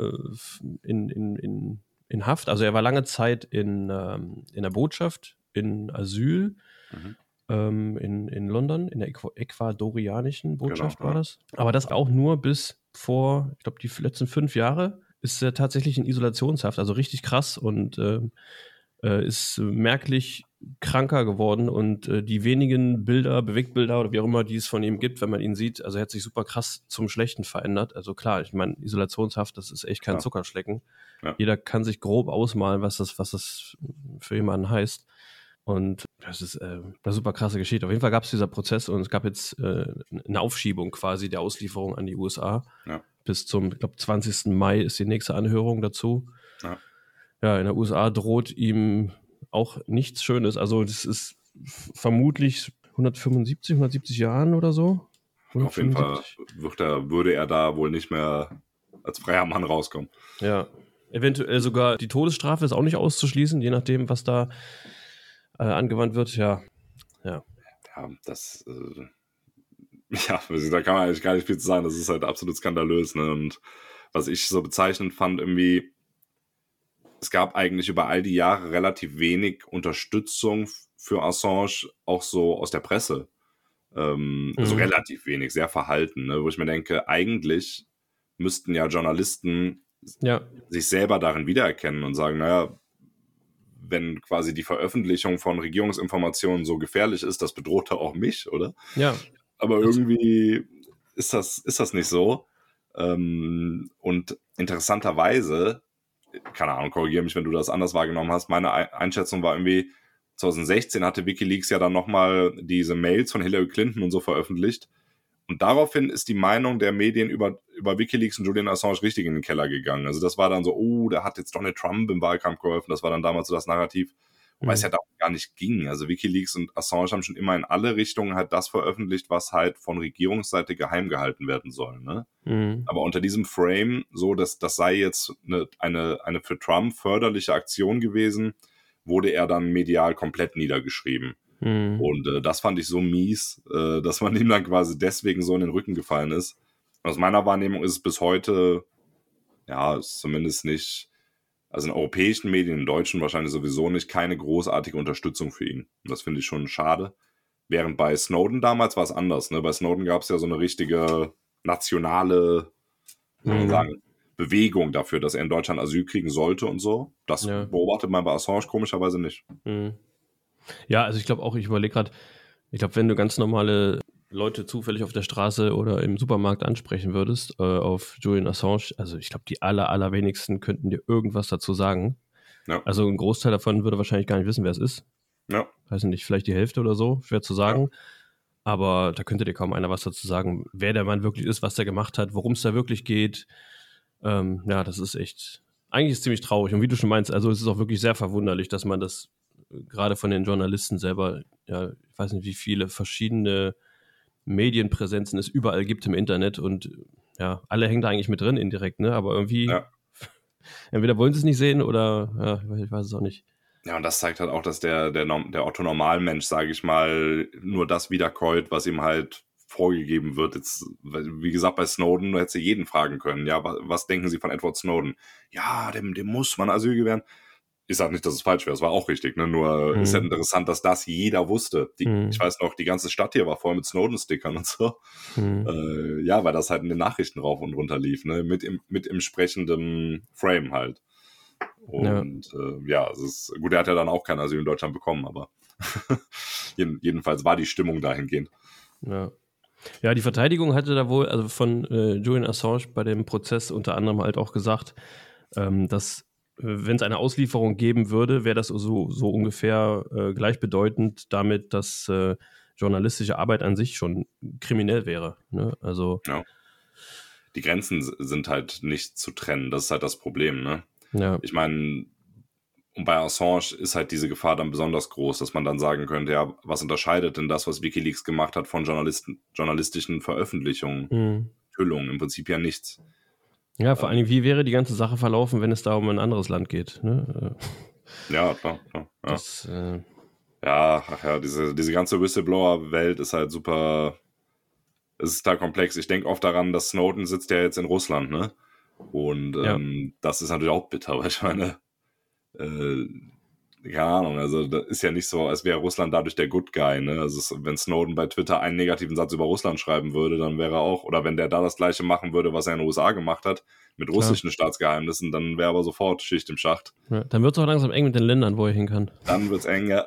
[SPEAKER 2] in Haft. Also er war lange Zeit in der Botschaft, in Asyl, in London, in der ecuadorianischen Botschaft war das. Aber das auch nur bis vor, ich glaube, die letzten 5 Jahre ist er tatsächlich in Isolationshaft, also richtig krass und ist merklich kranker geworden und die wenigen Bilder, Bewegtbilder oder wie auch immer, die es von ihm gibt, wenn man ihn sieht, also er hat sich super krass zum Schlechten verändert. Also klar, ich meine, Isolationshaft, das ist echt kein Zuckerschlecken. Ja. Jeder kann sich grob ausmalen, was das für jemanden heißt. Und das ist eine super krasse Geschichte. Auf jeden Fall gab es dieser Prozess und es gab jetzt eine Aufschiebung quasi der Auslieferung an die USA. Ja. Bis zum, ich glaube, 20. Mai ist die nächste Anhörung dazu. Ja, in der USA droht ihm auch nichts Schönes. Also das ist vermutlich 170 Jahren oder so.
[SPEAKER 3] Auf jeden Fall würde er da wohl nicht mehr als freier Mann rauskommen.
[SPEAKER 2] Ja, eventuell sogar die Todesstrafe ist auch nicht auszuschließen, je nachdem, was da angewandt wird. Ja,
[SPEAKER 3] das da kann man eigentlich gar nicht viel zu sagen. Das ist halt absolut skandalös. Ne? Und was ich so bezeichnend fand, irgendwie, es gab eigentlich über all die Jahre relativ wenig Unterstützung für Assange, auch so aus der Presse. Also relativ wenig, sehr verhalten. Ne? Wo ich mir denke, eigentlich müssten ja Journalisten sich selber darin wiedererkennen und sagen, naja, wenn quasi die Veröffentlichung von Regierungsinformationen so gefährlich ist, das bedroht auch mich, oder?
[SPEAKER 2] Ja.
[SPEAKER 3] Aber irgendwie ist das nicht so. Und interessanterweise, keine Ahnung, korrigiere mich, wenn du das anders wahrgenommen hast, meine Einschätzung war irgendwie, 2016 hatte WikiLeaks ja dann nochmal diese Mails von Hillary Clinton und so veröffentlicht. Und daraufhin ist die Meinung der Medien über WikiLeaks und Julian Assange richtig in den Keller gegangen. Also das war dann so, der hat jetzt Donald Trump im Wahlkampf geholfen. Das war dann damals so das Narrativ. Wobei es ja darum gar nicht ging. Also WikiLeaks und Assange haben schon immer in alle Richtungen halt das veröffentlicht, was halt von Regierungsseite geheim gehalten werden soll. Ne? Aber unter diesem Frame, so dass das sei jetzt eine für Trump förderliche Aktion gewesen, wurde er dann medial komplett niedergeschrieben. Und das fand ich so mies, dass man ihm dann quasi deswegen so in den Rücken gefallen ist. Aus meiner Wahrnehmung ist es bis heute, ist zumindest nicht, also in europäischen Medien, in deutschen wahrscheinlich sowieso nicht, keine großartige Unterstützung für ihn. Und das finde ich schon schade. Während bei Snowden damals war es anders. Ne? Bei Snowden gab es ja so eine richtige nationale, soll man sagen, Bewegung dafür, dass er in Deutschland Asyl kriegen sollte und so. Das beobachtet man bei Assange komischerweise nicht.
[SPEAKER 2] Ja, also ich glaube auch, ich überlege gerade, wenn du ganz normale Leute zufällig auf der Straße oder im Supermarkt ansprechen würdest auf Julian Assange, also ich glaube, die allerwenigsten könnten dir irgendwas dazu sagen. Ja. Also ein Großteil davon würde wahrscheinlich gar nicht wissen, wer es ist. Ja. Weiß nicht, vielleicht die Hälfte oder so, schwer zu sagen. Ja. Aber da könnte dir kaum einer was dazu sagen, wer der Mann wirklich ist, was der gemacht hat, worum es da wirklich geht. Das ist echt, eigentlich ist es ziemlich traurig. Und wie du schon meinst, also es ist auch wirklich sehr verwunderlich, dass man das gerade von den Journalisten selber, ich weiß nicht, wie viele verschiedene Medienpräsenzen es überall gibt im Internet und alle hängen da eigentlich mit drin indirekt, ne? Aber irgendwie, entweder wollen sie es nicht sehen oder, ich weiß es auch nicht.
[SPEAKER 3] Ja, und das zeigt halt auch, dass der Otto-Normalmensch, sage ich mal, nur das wiederkäut, was ihm halt vorgegeben wird. Jetzt, wie gesagt, bei Snowden, du hättest ja jeden fragen können. Ja, was denken Sie von Edward Snowden? Ja, dem muss man Asyl gewähren. Ich sage nicht, dass es falsch wäre, es war auch richtig, ne? Nur ist halt interessant, dass das jeder wusste. Ich weiß noch, die ganze Stadt hier war voll mit Snowden-Stickern und so. Ja, weil das halt in den Nachrichten rauf und runter lief, ne? Mit entsprechendem Frame halt. Und es ist gut, er hat ja dann auch kein Asyl in Deutschland bekommen, aber jedenfalls war die Stimmung dahingehend.
[SPEAKER 2] Ja, die Verteidigung hatte da wohl, also von Julian Assange bei dem Prozess unter anderem halt auch gesagt, dass wenn es eine Auslieferung geben würde, wäre das so ungefähr gleichbedeutend damit, dass journalistische Arbeit an sich schon kriminell wäre. Ne? Also
[SPEAKER 3] die Grenzen sind halt nicht zu trennen. Das ist halt das Problem. Ne?
[SPEAKER 2] Ja.
[SPEAKER 3] Ich meine, und bei Assange ist halt diese Gefahr dann besonders groß, dass man dann sagen könnte, ja, was unterscheidet denn das, was WikiLeaks gemacht hat, von journalistischen Veröffentlichungen, Enthüllungen? Im Prinzip ja nichts.
[SPEAKER 2] Ja, vor allem, wie wäre die ganze Sache verlaufen, wenn es da um ein anderes Land geht? Ne?
[SPEAKER 3] Ja, klar. Ja.
[SPEAKER 2] Das,
[SPEAKER 3] diese ganze Whistleblower-Welt ist halt super, es ist da komplex. Ich denke oft daran, dass Snowden sitzt ja jetzt in Russland, ne? Und das ist natürlich auch bitter, weil ich meine, keine Ahnung, also das ist ja nicht so, als wäre Russland dadurch der Good Guy, ne? Also wenn Snowden bei Twitter einen negativen Satz über Russland schreiben würde, dann wäre er auch, oder wenn der da das Gleiche machen würde, was er in den USA gemacht hat, mit russischen Staatsgeheimnissen, dann wäre aber sofort Schicht im Schacht.
[SPEAKER 2] Ja, dann wird es auch langsam eng mit den Ländern, wo er hin kann.
[SPEAKER 3] Dann wird es eng, ja.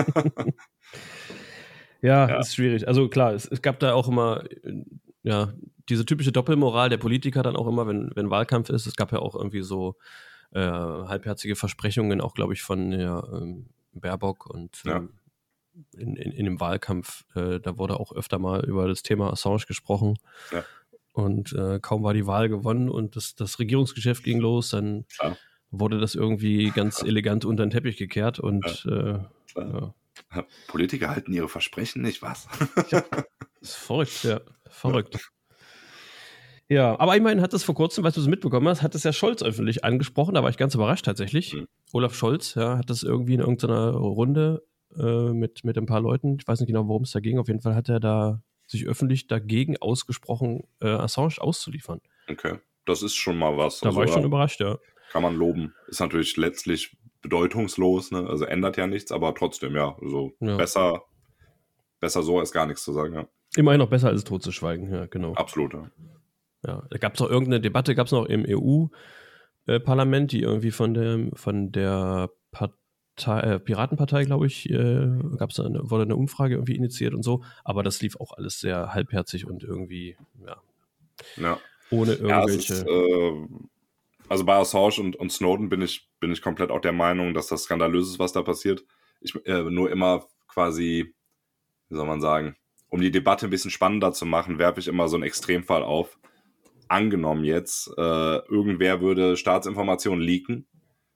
[SPEAKER 2] Ja, ist schwierig. Also klar, es gab da auch immer, diese typische Doppelmoral der Politiker dann auch immer, wenn Wahlkampf ist. Es gab ja auch irgendwie so halbherzige Versprechungen, auch glaube ich von Baerbock und in dem Wahlkampf, da wurde auch öfter mal über das Thema Assange gesprochen und kaum war die Wahl gewonnen und das Regierungsgeschäft ging los, dann wurde das irgendwie ganz elegant unter den Teppich gekehrt und
[SPEAKER 3] Politiker halten ihre Versprechen nicht, was?
[SPEAKER 2] Das ist verrückt, verrückt. Ja, aber immerhin hat das vor kurzem, weißt du, es mitbekommen hast, hat es ja Scholz öffentlich angesprochen, da war ich ganz überrascht tatsächlich. Olaf Scholz, hat das irgendwie in irgendeiner Runde mit ein paar Leuten, ich weiß nicht genau, worum es da ging, auf jeden Fall hat er da sich öffentlich dagegen ausgesprochen, Assange auszuliefern. Okay,
[SPEAKER 3] das ist schon mal was.
[SPEAKER 2] Da war ich schon überrascht, ja.
[SPEAKER 3] Kann man loben. Ist natürlich letztlich bedeutungslos, ne? Also ändert ja nichts, aber trotzdem, besser so als gar nichts zu sagen, ja.
[SPEAKER 2] Immerhin noch besser als tot zu schweigen, ja, genau.
[SPEAKER 3] Absolut, ja.
[SPEAKER 2] Ja, da gab es auch irgendeine Debatte, gab es noch im EU-Parlament, die irgendwie von der Piratenpartei, glaube ich, wurde eine Umfrage irgendwie initiiert und so, aber das lief auch alles sehr halbherzig und irgendwie, ohne irgendwelche...
[SPEAKER 3] Also bei Assange und Snowden bin ich komplett auch der Meinung, dass das skandalös ist, was da passiert. Ich nur immer quasi, wie soll man sagen, um die Debatte ein bisschen spannender zu machen, werfe ich immer so einen Extremfall auf. Angenommen jetzt, irgendwer würde Staatsinformationen leaken,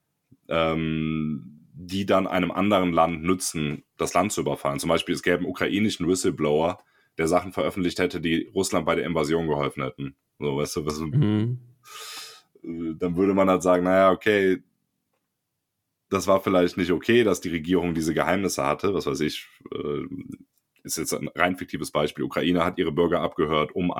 [SPEAKER 3] die dann einem anderen Land nützen, das Land zu überfallen. Zum Beispiel, es gäbe einen ukrainischen Whistleblower, der Sachen veröffentlicht hätte, die Russland bei der Invasion geholfen hätten. So, weißt du, dann würde man halt sagen, naja, okay, das war vielleicht nicht okay, dass die Regierung diese Geheimnisse hatte. Was weiß ich, ist jetzt ein rein fiktives Beispiel. Ukraine hat ihre Bürger abgehört, um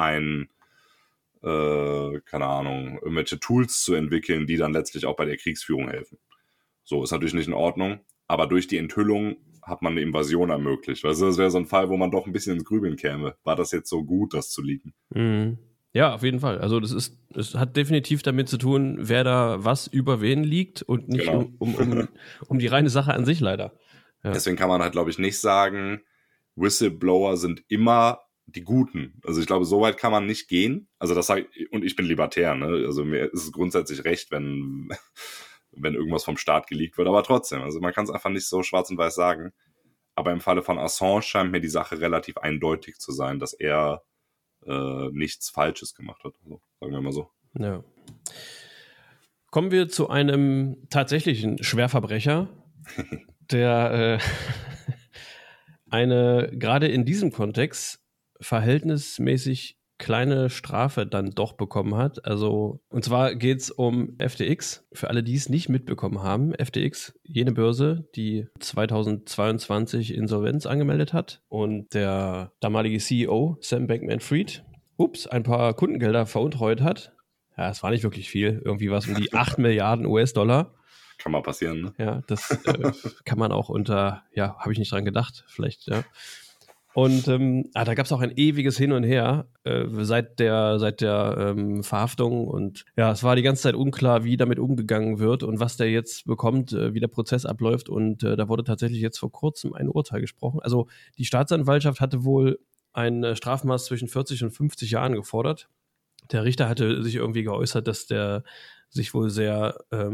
[SPEAKER 3] keine Ahnung, irgendwelche Tools zu entwickeln, die dann letztlich auch bei der Kriegsführung helfen. So, ist natürlich nicht in Ordnung, aber durch die Enthüllung hat man eine Invasion ermöglicht. Also das wäre so ein Fall, wo man doch ein bisschen ins Grübeln käme. War das jetzt so gut, das zu leaken?
[SPEAKER 2] Ja, auf jeden Fall. Also es hat definitiv damit zu tun, wer da was über wen liegt und nicht um die reine Sache an sich leider. Ja.
[SPEAKER 3] Deswegen kann man halt, glaube ich, nicht sagen, Whistleblower sind immer die Guten. Also ich glaube, so weit kann man nicht gehen. Also das sage ich, und ich bin libertär, ne? Also mir ist es grundsätzlich recht, wenn irgendwas vom Staat geleakt wird, aber trotzdem, also man kann es einfach nicht so schwarz und weiß sagen. Aber im Falle von Assange scheint mir die Sache relativ eindeutig zu sein, dass er nichts Falsches gemacht hat. Also, sagen wir mal so.
[SPEAKER 2] Ja. Kommen wir zu einem tatsächlichen Schwerverbrecher, der eine gerade in diesem Kontext verhältnismäßig kleine Strafe dann doch bekommen hat. Also, und zwar geht es um FTX. Für alle, die es nicht mitbekommen haben, FTX, jene Börse, die 2022 Insolvenz angemeldet hat und der damalige CEO, Sam Bankman-Fried, ein paar Kundengelder veruntreut hat. Ja, es war nicht wirklich viel. Irgendwie was um die 8 Milliarden US-Dollar.
[SPEAKER 3] Kann mal passieren, ne?
[SPEAKER 2] Ja, das kann man auch habe ich nicht dran gedacht, vielleicht, ja. Und da gab es auch ein ewiges Hin und Her seit der Verhaftung. Und ja, es war die ganze Zeit unklar, wie damit umgegangen wird und was der jetzt bekommt, wie der Prozess abläuft. Und da wurde tatsächlich jetzt vor kurzem ein Urteil gesprochen. Also die Staatsanwaltschaft hatte wohl ein Strafmaß zwischen 40 und 50 Jahren gefordert. Der Richter hatte sich irgendwie geäußert, dass der sich wohl sehr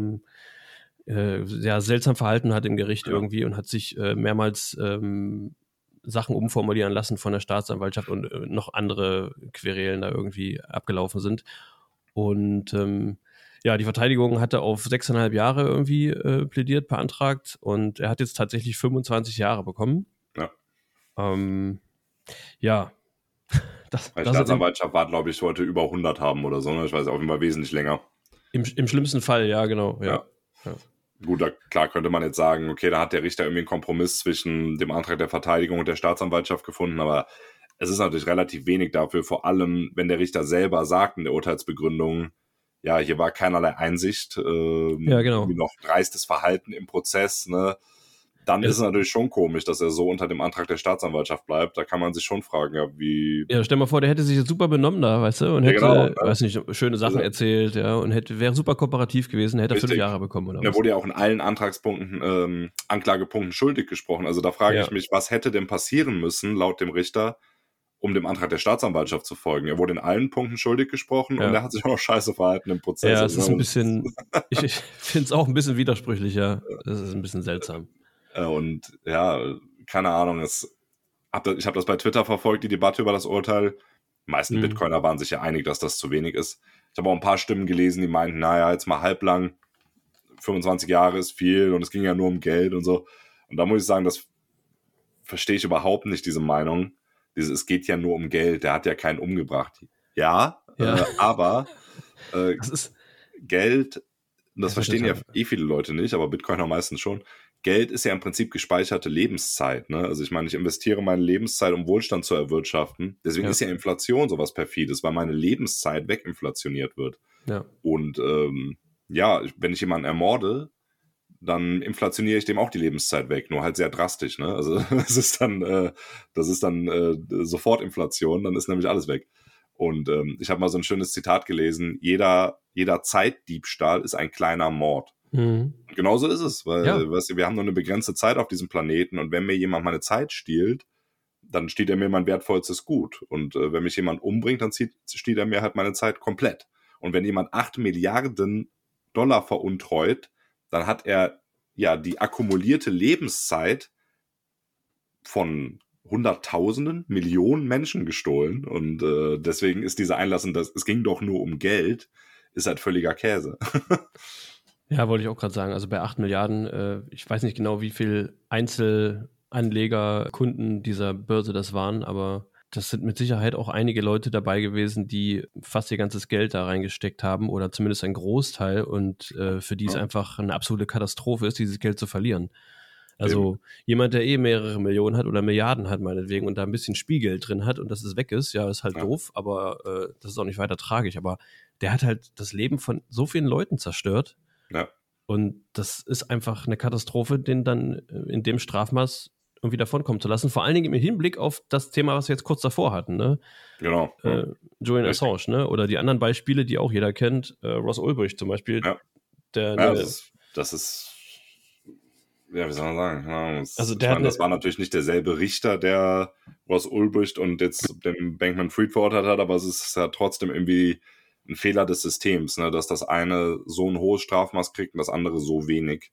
[SPEAKER 2] seltsam verhalten hat im Gericht irgendwie und hat sich mehrmals Sachen umformulieren lassen von der Staatsanwaltschaft und noch andere Querelen da irgendwie abgelaufen sind. Und die Verteidigung hatte auf 6,5 Jahre irgendwie plädiert, beantragt und er hat jetzt tatsächlich 25 Jahre bekommen.
[SPEAKER 3] Ja. Die Staatsanwaltschaft war, glaube ich, wollte über 100 haben oder so. Ne? Ich weiß auch immer wesentlich länger.
[SPEAKER 2] Im schlimmsten Fall, ja, genau. Ja.
[SPEAKER 3] Gut, klar könnte man jetzt sagen, okay, da hat der Richter irgendwie einen Kompromiss zwischen dem Antrag der Verteidigung und der Staatsanwaltschaft gefunden, aber es ist natürlich relativ wenig dafür, vor allem, wenn der Richter selber sagt in der Urteilsbegründung, ja, hier war keinerlei Einsicht,
[SPEAKER 2] genau.
[SPEAKER 3] noch dreistes Verhalten im Prozess, ne? Dann ist es natürlich schon komisch, dass er so unter dem Antrag der Staatsanwaltschaft bleibt. Da kann man sich schon fragen, wie...
[SPEAKER 2] Ja, stell mal vor, der hätte sich jetzt super benommen da, weißt du, und hätte, weiß nicht, schöne Sachen erzählt, ja, und wäre super kooperativ gewesen, hätte er 5 Jahre bekommen, oder was?
[SPEAKER 3] Er wurde ja auch in allen Antragspunkten, Anklagepunkten schuldig gesprochen. Also da frage ich mich, was hätte denn passieren müssen, laut dem Richter, um dem Antrag der Staatsanwaltschaft zu folgen? Er wurde in allen Punkten schuldig gesprochen und er hat sich auch scheiße verhalten im Prozess.
[SPEAKER 2] Ja, es ist ein bisschen, ich finde es auch ein bisschen widersprüchlich, ja. Das ist ein bisschen seltsam.
[SPEAKER 3] Und ja, keine Ahnung, ich habe das bei Twitter verfolgt, die Debatte über das Urteil. Die meisten Bitcoiner waren sich ja einig, dass das zu wenig ist. Ich habe auch ein paar Stimmen gelesen, die meinten, naja, jetzt mal halblang, 25 Jahre ist viel und es ging ja nur um Geld und so. Und da muss ich sagen, das verstehe ich überhaupt nicht, diese Meinung. Es geht ja nur um Geld, der hat ja keinen umgebracht. Ja. Aber
[SPEAKER 2] das ist
[SPEAKER 3] Geld, das verstehen ja viele Leute nicht, aber Bitcoiner meistens schon. Geld ist ja im Prinzip gespeicherte Lebenszeit. Ne? Also ich meine, ich investiere meine Lebenszeit, um Wohlstand zu erwirtschaften. Deswegen ist ja Inflation sowas perfides, weil meine Lebenszeit weginflationiert wird.
[SPEAKER 2] Ja.
[SPEAKER 3] Und wenn ich jemanden ermorde, dann inflationiere ich dem auch die Lebenszeit weg, nur halt sehr drastisch. Ne? Also das ist dann sofort Inflation, dann ist nämlich alles weg. Und ich habe mal so ein schönes Zitat gelesen, jeder Zeitdiebstahl ist ein kleiner Mord. Und genauso ist es, weil weißt du, wir haben nur eine begrenzte Zeit auf diesem Planeten und wenn mir jemand meine Zeit stiehlt, dann stiehlt er mir mein wertvollstes Gut. Und wenn mich jemand umbringt, dann stiehlt er mir halt meine Zeit komplett. Und wenn jemand 8 Milliarden Dollar veruntreut, dann hat er ja die akkumulierte Lebenszeit von Hunderttausenden, Millionen Menschen gestohlen. Und deswegen ist diese Einlassung, es ging doch nur um Geld, ist halt völliger Käse.
[SPEAKER 2] Ja, wollte ich auch gerade sagen. Also bei 8 Milliarden, ich weiß nicht genau, wie viel Einzelanleger, Kunden dieser Börse das waren, aber das sind mit Sicherheit auch einige Leute dabei gewesen, die fast ihr ganzes Geld da reingesteckt haben oder zumindest ein Großteil und für die es einfach eine absolute Katastrophe ist, dieses Geld zu verlieren. Also jemand, der mehrere Millionen hat oder Milliarden hat meinetwegen und da ein bisschen Spielgeld drin hat und dass es weg ist, ja, ist halt doof, aber das ist auch nicht weiter tragisch. Aber der hat halt das Leben von so vielen Leuten zerstört.
[SPEAKER 3] Ja.
[SPEAKER 2] Und das ist einfach eine Katastrophe, den dann in dem Strafmaß irgendwie davonkommen zu lassen. Vor allen Dingen im Hinblick auf das Thema, was wir jetzt kurz davor hatten. Ne?
[SPEAKER 3] Genau.
[SPEAKER 2] Julian Assange, ne? Oder die anderen Beispiele, die auch jeder kennt. Ross Ulbricht zum Beispiel.
[SPEAKER 3] Ja. Das ist, wie soll man sagen? Das war natürlich nicht derselbe Richter, der Ross Ulbricht und jetzt den Bankman-Fried verurteilt hat, aber es ist ja trotzdem irgendwie ein Fehler des Systems, ne? Dass das eine so ein hohes Strafmaß kriegt und das andere so wenig.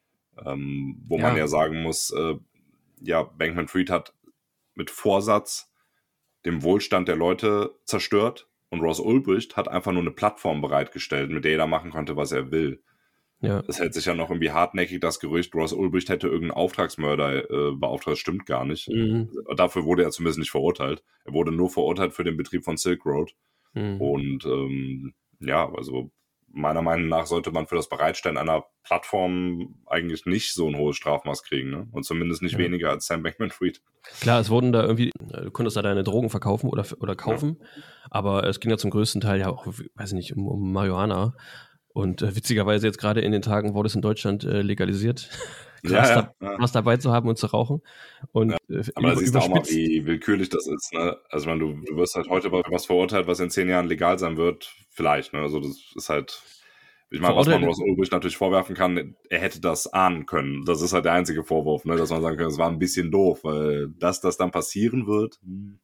[SPEAKER 3] Wo man ja sagen muss, Bankman-Fried hat mit Vorsatz den Wohlstand der Leute zerstört und Ross Ulbricht hat einfach nur eine Plattform bereitgestellt, mit der jeder machen konnte, was er will.
[SPEAKER 2] Ja.
[SPEAKER 3] Es hält sich ja noch irgendwie hartnäckig das Gerücht, Ross Ulbricht hätte irgendeinen Auftragsmörder beauftragt. Das stimmt gar nicht. Dafür wurde er zumindest nicht verurteilt. Er wurde nur verurteilt für den Betrieb von Silk Road. Und also meiner Meinung nach sollte man für das Bereitstellen einer Plattform eigentlich nicht so ein hohes Strafmaß kriegen, ne? Und zumindest nicht weniger als Sam Bankman-Fried.
[SPEAKER 2] Klar, es wurden da irgendwie, du konntest da deine Drogen verkaufen oder kaufen, aber es ging ja zum größten Teil ja auch, weiß nicht, um Marihuana. Und witzigerweise jetzt gerade in den Tagen wurde es in Deutschland legalisiert, was dabei zu haben und zu rauchen. Und,
[SPEAKER 3] aber da siehst du auch mal, wie willkürlich das ist. Ne? Also ich meine, du wirst halt heute bei was verurteilt, was in 10 Jahren legal sein wird, vielleicht. Ne? Also das ist halt, ich meine, was man Ross Ulbricht natürlich vorwerfen kann, er hätte das ahnen können. Das ist halt der einzige Vorwurf, ne? Dass man sagen kann, es war ein bisschen doof, weil das dann passieren wird,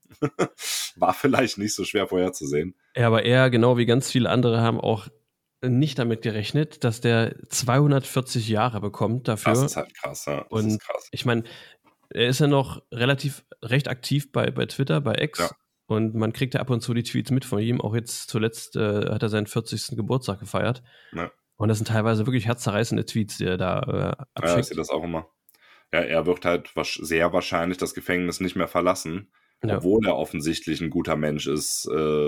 [SPEAKER 3] war vielleicht nicht so schwer vorherzusehen.
[SPEAKER 2] Ja, aber er, genau wie ganz viele andere, haben auch nicht damit gerechnet, dass der 240 Jahre bekommt dafür. Das
[SPEAKER 3] ist halt krass, ja. Das ist krass.
[SPEAKER 2] Ich meine, er ist ja noch recht aktiv bei Twitter, bei X. Ja. Und man kriegt ja ab und zu die Tweets mit von ihm. Auch jetzt zuletzt hat er seinen 40. Geburtstag gefeiert. Ja. Und das sind teilweise wirklich herzzerreißende Tweets, die er da abschickt.
[SPEAKER 3] Ja, ich sehe das auch immer. Ja, er wird halt sehr wahrscheinlich das Gefängnis nicht mehr verlassen, obwohl er offensichtlich ein guter Mensch ist,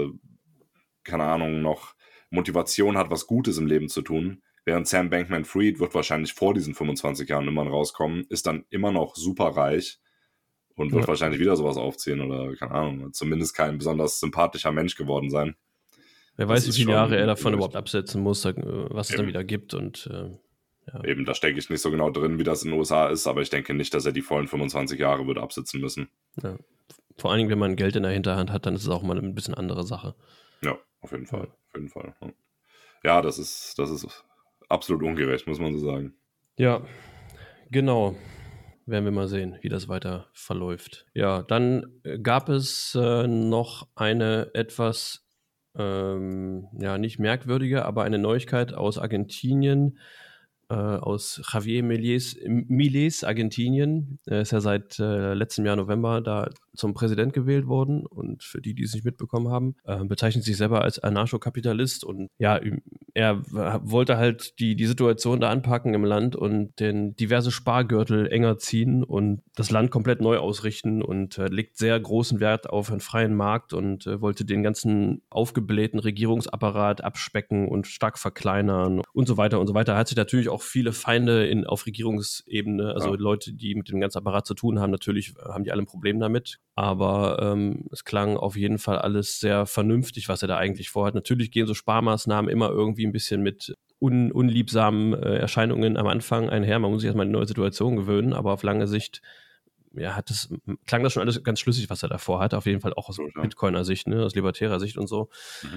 [SPEAKER 3] keine Ahnung, noch Motivation hat, was Gutes im Leben zu tun, während Sam Bankman-Fried wird wahrscheinlich vor diesen 25 Jahren immer rauskommen, ist dann immer noch super reich und wird wahrscheinlich wieder sowas aufziehen oder, keine Ahnung, zumindest kein besonders sympathischer Mensch geworden sein.
[SPEAKER 2] Wer weiß, wie viele Jahre er davon überhaupt absetzen muss, was es dann wieder gibt und
[SPEAKER 3] Eben, da stecke ich nicht so genau drin, wie das in den USA ist, aber ich denke nicht, dass er die vollen 25 Jahre würde absitzen müssen.
[SPEAKER 2] Ja. Vor allen Dingen, wenn man Geld in der Hinterhand hat, dann ist es auch mal eine bisschen andere Sache.
[SPEAKER 3] Ja, auf jeden Fall. Ja, das ist absolut ungerecht, muss man so sagen.
[SPEAKER 2] Ja, genau. Werden wir mal sehen, wie das weiter verläuft. Ja, dann gab es noch eine etwas, nicht merkwürdige, aber eine Neuigkeit aus Argentinien, aus Javier Milei, Argentinien. Er ist ja seit letztem Jahr November da zum Präsident gewählt worden und für die es nicht mitbekommen haben, bezeichnet sich selber als Anarchokapitalist und ja, er wollte halt die Situation da anpacken im Land und den diverse Spargürtel enger ziehen und das Land komplett neu ausrichten und legt sehr großen Wert auf einen freien Markt und wollte den ganzen aufgeblähten Regierungsapparat abspecken und stark verkleinern und so weiter und so weiter. Er hat sich natürlich auch viele Feinde auf Regierungsebene, also Leute, die mit dem ganzen Apparat zu tun haben, natürlich haben die alle ein Problem damit. Aber es klang auf jeden Fall alles sehr vernünftig, was er da eigentlich vorhat. Natürlich gehen so Sparmaßnahmen immer irgendwie ein bisschen mit unliebsamen Erscheinungen am Anfang einher. Man muss sich erstmal an die neue Situation gewöhnen, aber auf lange Sicht klang das schon alles ganz schlüssig, was er da vorhat. Auf jeden Fall auch aus Bitcoiner Sicht, ne, aus libertärer Sicht und so.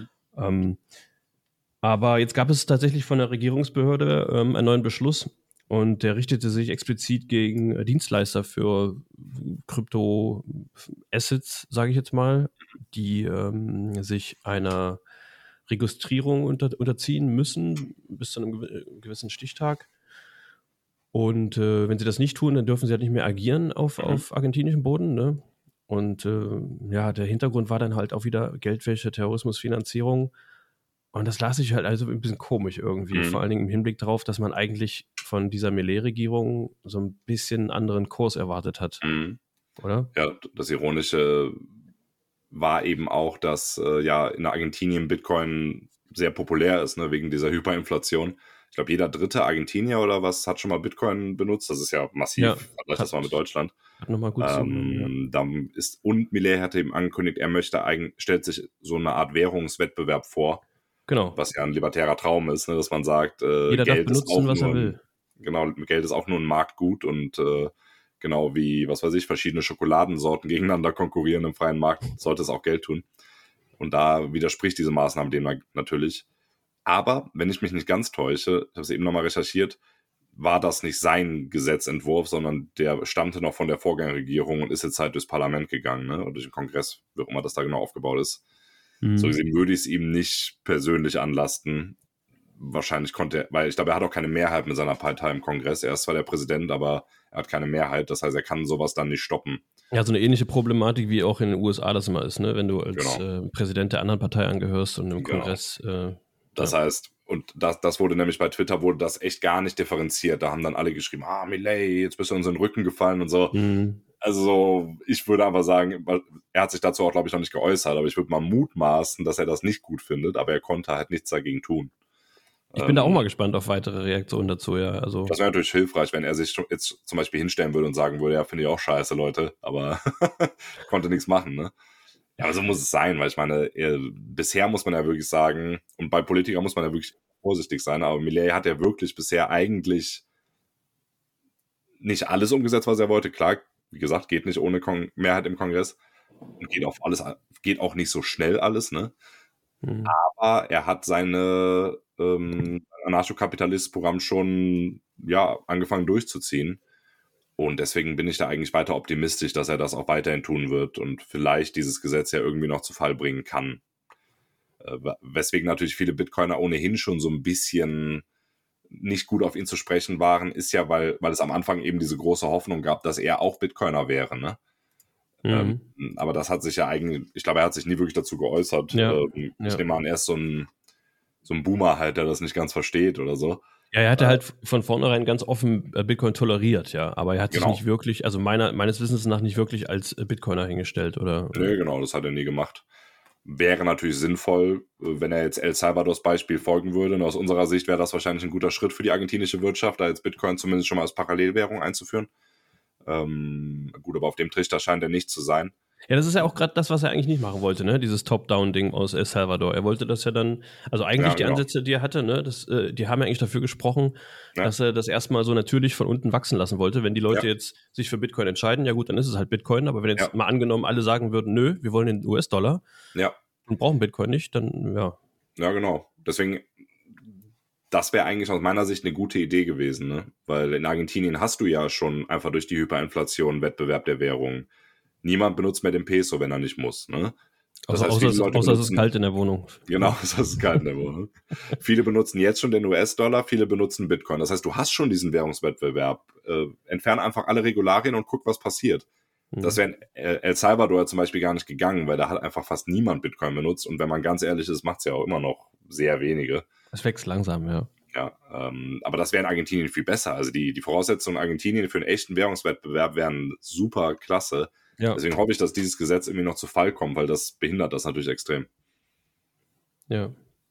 [SPEAKER 2] Aber jetzt gab es tatsächlich von der Regierungsbehörde einen neuen Beschluss. Und der richtete sich explizit gegen Dienstleister für Krypto-Assets, sage ich jetzt mal, die sich einer Registrierung unterziehen müssen bis zu einem gewissen Stichtag. Und wenn sie das nicht tun, dann dürfen sie halt nicht mehr agieren auf argentinischem Boden. Ne? Und der Hintergrund war dann halt auch wieder Geldwäsche, Terrorismusfinanzierung. Und das las ich halt also ein bisschen komisch irgendwie, vor allen Dingen im Hinblick darauf, dass man eigentlich von dieser Milei-Regierung so ein bisschen einen anderen Kurs erwartet hat, oder?
[SPEAKER 3] Ja, das Ironische war eben auch, dass in Argentinien Bitcoin sehr populär ist, ne, wegen dieser Hyperinflation. Ich glaube, jeder dritte Argentinier oder was hat schon mal Bitcoin benutzt. Das ist ja massiv, vergleicht das mal mit Deutschland.
[SPEAKER 2] Hat nochmal gut
[SPEAKER 3] und Milei hatte eben angekündigt, er stellt sich so eine Art Währungswettbewerb vor.
[SPEAKER 2] Genau.
[SPEAKER 3] Was ja ein libertärer Traum ist, ne, dass man sagt,
[SPEAKER 2] jeder
[SPEAKER 3] Geld
[SPEAKER 2] darf benutzen, was er will.
[SPEAKER 3] Genau, Geld ist auch nur ein Marktgut und genau wie, was weiß ich, verschiedene Schokoladensorten gegeneinander konkurrieren im freien Markt, sollte es auch Geld tun. Und da widerspricht diese Maßnahme dem natürlich. Aber, wenn ich mich nicht ganz täusche, ich habe es eben nochmal recherchiert, war das nicht sein Gesetzentwurf, sondern der stammte noch von der Vorgängerregierung und ist jetzt halt durchs Parlament gegangen, ne? Oder durch den Kongress, wie auch immer das da genau aufgebaut ist. So gesehen würde ich es ihm nicht persönlich anlasten. Wahrscheinlich weil ich glaube, er hat auch keine Mehrheit mit seiner Partei im Kongress. Er ist zwar der Präsident, aber er hat keine Mehrheit. Das heißt, er kann sowas dann nicht stoppen.
[SPEAKER 2] Ja, so eine ähnliche Problematik, wie auch in den USA das immer ist, ne? Wenn du als Präsident der anderen Partei angehörst und im Kongress.
[SPEAKER 3] Das heißt, Und das wurde nämlich bei Twitter, wurde das echt gar nicht differenziert. Da haben dann alle geschrieben, Milei, jetzt bist du uns in den Rücken gefallen und so. Also ich würde aber sagen, weil er hat sich dazu auch, glaube ich, noch nicht geäußert, aber ich würde mal mutmaßen, dass er das nicht gut findet, aber er konnte halt nichts dagegen tun.
[SPEAKER 2] Ich bin da auch mal gespannt auf weitere Reaktionen dazu, ja. Also
[SPEAKER 3] das wäre natürlich hilfreich, wenn er sich jetzt zum Beispiel hinstellen würde und sagen würde, ja, finde ich auch scheiße, Leute, aber konnte nichts machen, ne? Ja, aber so muss es sein, weil ich meine, bisher muss man ja wirklich sagen, und bei Politikern muss man ja wirklich vorsichtig sein, aber Milei hat ja wirklich bisher eigentlich nicht alles umgesetzt, was er wollte. Klar, wie gesagt, geht nicht ohne Mehrheit im Kongress und geht auch nicht so schnell alles, ne? Aber er hat seine Anarchokapitalist-Programm schon angefangen durchzuziehen. Und deswegen bin ich da eigentlich weiter optimistisch, dass er das auch weiterhin tun wird und vielleicht dieses Gesetz ja irgendwie noch zu Fall bringen kann. Weswegen natürlich viele Bitcoiner ohnehin schon so ein bisschen nicht gut auf ihn zu sprechen waren, ist ja, weil es am Anfang eben diese große Hoffnung gab, dass er auch Bitcoiner wäre, ne? Aber das hat sich ja eigentlich, ich glaube, er hat sich nie wirklich dazu geäußert. Ich nehme an, er ist so ein Boomer halt, der das nicht ganz versteht oder so.
[SPEAKER 2] Ja, er hatte halt von vornherein ganz offen Bitcoin toleriert, ja, aber er hat sich nicht wirklich, also meines Wissens nach nicht wirklich als Bitcoiner hingestellt, oder?
[SPEAKER 3] Nee, genau, das hat er nie gemacht. Wäre natürlich sinnvoll, wenn er jetzt El Salvadors Beispiel folgen würde. Und aus unserer Sicht wäre das wahrscheinlich ein guter Schritt für die argentinische Wirtschaft, da jetzt Bitcoin zumindest schon mal als Parallelwährung einzuführen. Gut, aber auf dem Trichter scheint er nicht zu sein.
[SPEAKER 2] Ja, das ist ja auch gerade das, was er eigentlich nicht machen wollte, ne? Dieses Top-Down-Ding aus El Salvador. Er wollte das ja dann, also eigentlich die Ansätze, die er hatte, ne? Die haben ja eigentlich dafür gesprochen, dass er das erstmal so natürlich von unten wachsen lassen wollte. Wenn die Leute jetzt sich für Bitcoin entscheiden, ja gut, dann ist es halt Bitcoin. Aber wenn jetzt mal angenommen alle sagen würden, nö, wir wollen den US-Dollar und brauchen Bitcoin nicht, dann
[SPEAKER 3] Ja, genau. Deswegen, das wäre eigentlich aus meiner Sicht eine gute Idee gewesen, ne? Weil in Argentinien hast du ja schon einfach durch die Hyperinflation Wettbewerb der Währungen. Niemand benutzt mehr den Peso, wenn er nicht muss, ne?
[SPEAKER 2] Das heißt, außer es ist kalt in der Wohnung.
[SPEAKER 3] Genau, es ist kalt in der Wohnung. Viele benutzen jetzt schon den US-Dollar, viele benutzen Bitcoin. Das heißt, du hast schon diesen Währungswettbewerb. Entferne einfach alle Regularien und guck, was passiert. Das wäre in El Salvador zum Beispiel gar nicht gegangen, weil da hat einfach fast niemand Bitcoin benutzt. Und wenn man ganz ehrlich ist, macht es ja auch immer noch sehr wenige.
[SPEAKER 2] Es wächst langsam, ja.
[SPEAKER 3] Ja, aber das wäre in Argentinien viel besser. Also die Voraussetzungen in Argentinien für einen echten Währungswettbewerb wären super klasse. Ja. Deswegen hoffe ich, dass dieses Gesetz irgendwie noch zu Fall kommt, weil das behindert das natürlich extrem.
[SPEAKER 2] Ja.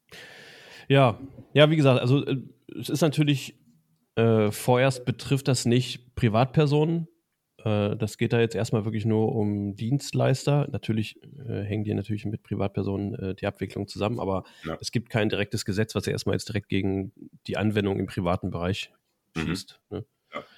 [SPEAKER 2] Ja, wie gesagt, also es ist natürlich, vorerst betrifft das nicht Privatpersonen. Das geht da jetzt erstmal wirklich nur um Dienstleister. Natürlich hängen die natürlich mit Privatpersonen die Abwicklung zusammen, aber es gibt kein direktes Gesetz, was ja erstmal jetzt direkt gegen die Anwendung im privaten Bereich schießt. Ne?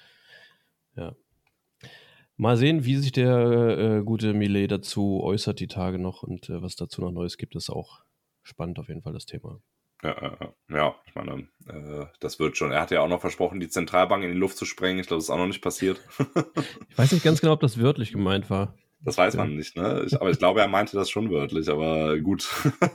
[SPEAKER 2] Ja. Mal sehen, wie sich der gute Milei dazu äußert die Tage noch und was dazu noch Neues gibt, ist auch spannend auf jeden Fall das Thema.
[SPEAKER 3] Ja, ich meine, das wird schon. Er hat ja auch noch versprochen, die Zentralbank in die Luft zu sprengen. Ich glaube, das ist auch noch nicht passiert.
[SPEAKER 2] Ich weiß nicht ganz genau, ob das wörtlich gemeint war.
[SPEAKER 3] Das weiß man nicht, ne? Aber ich glaube, er meinte das schon wörtlich, aber gut.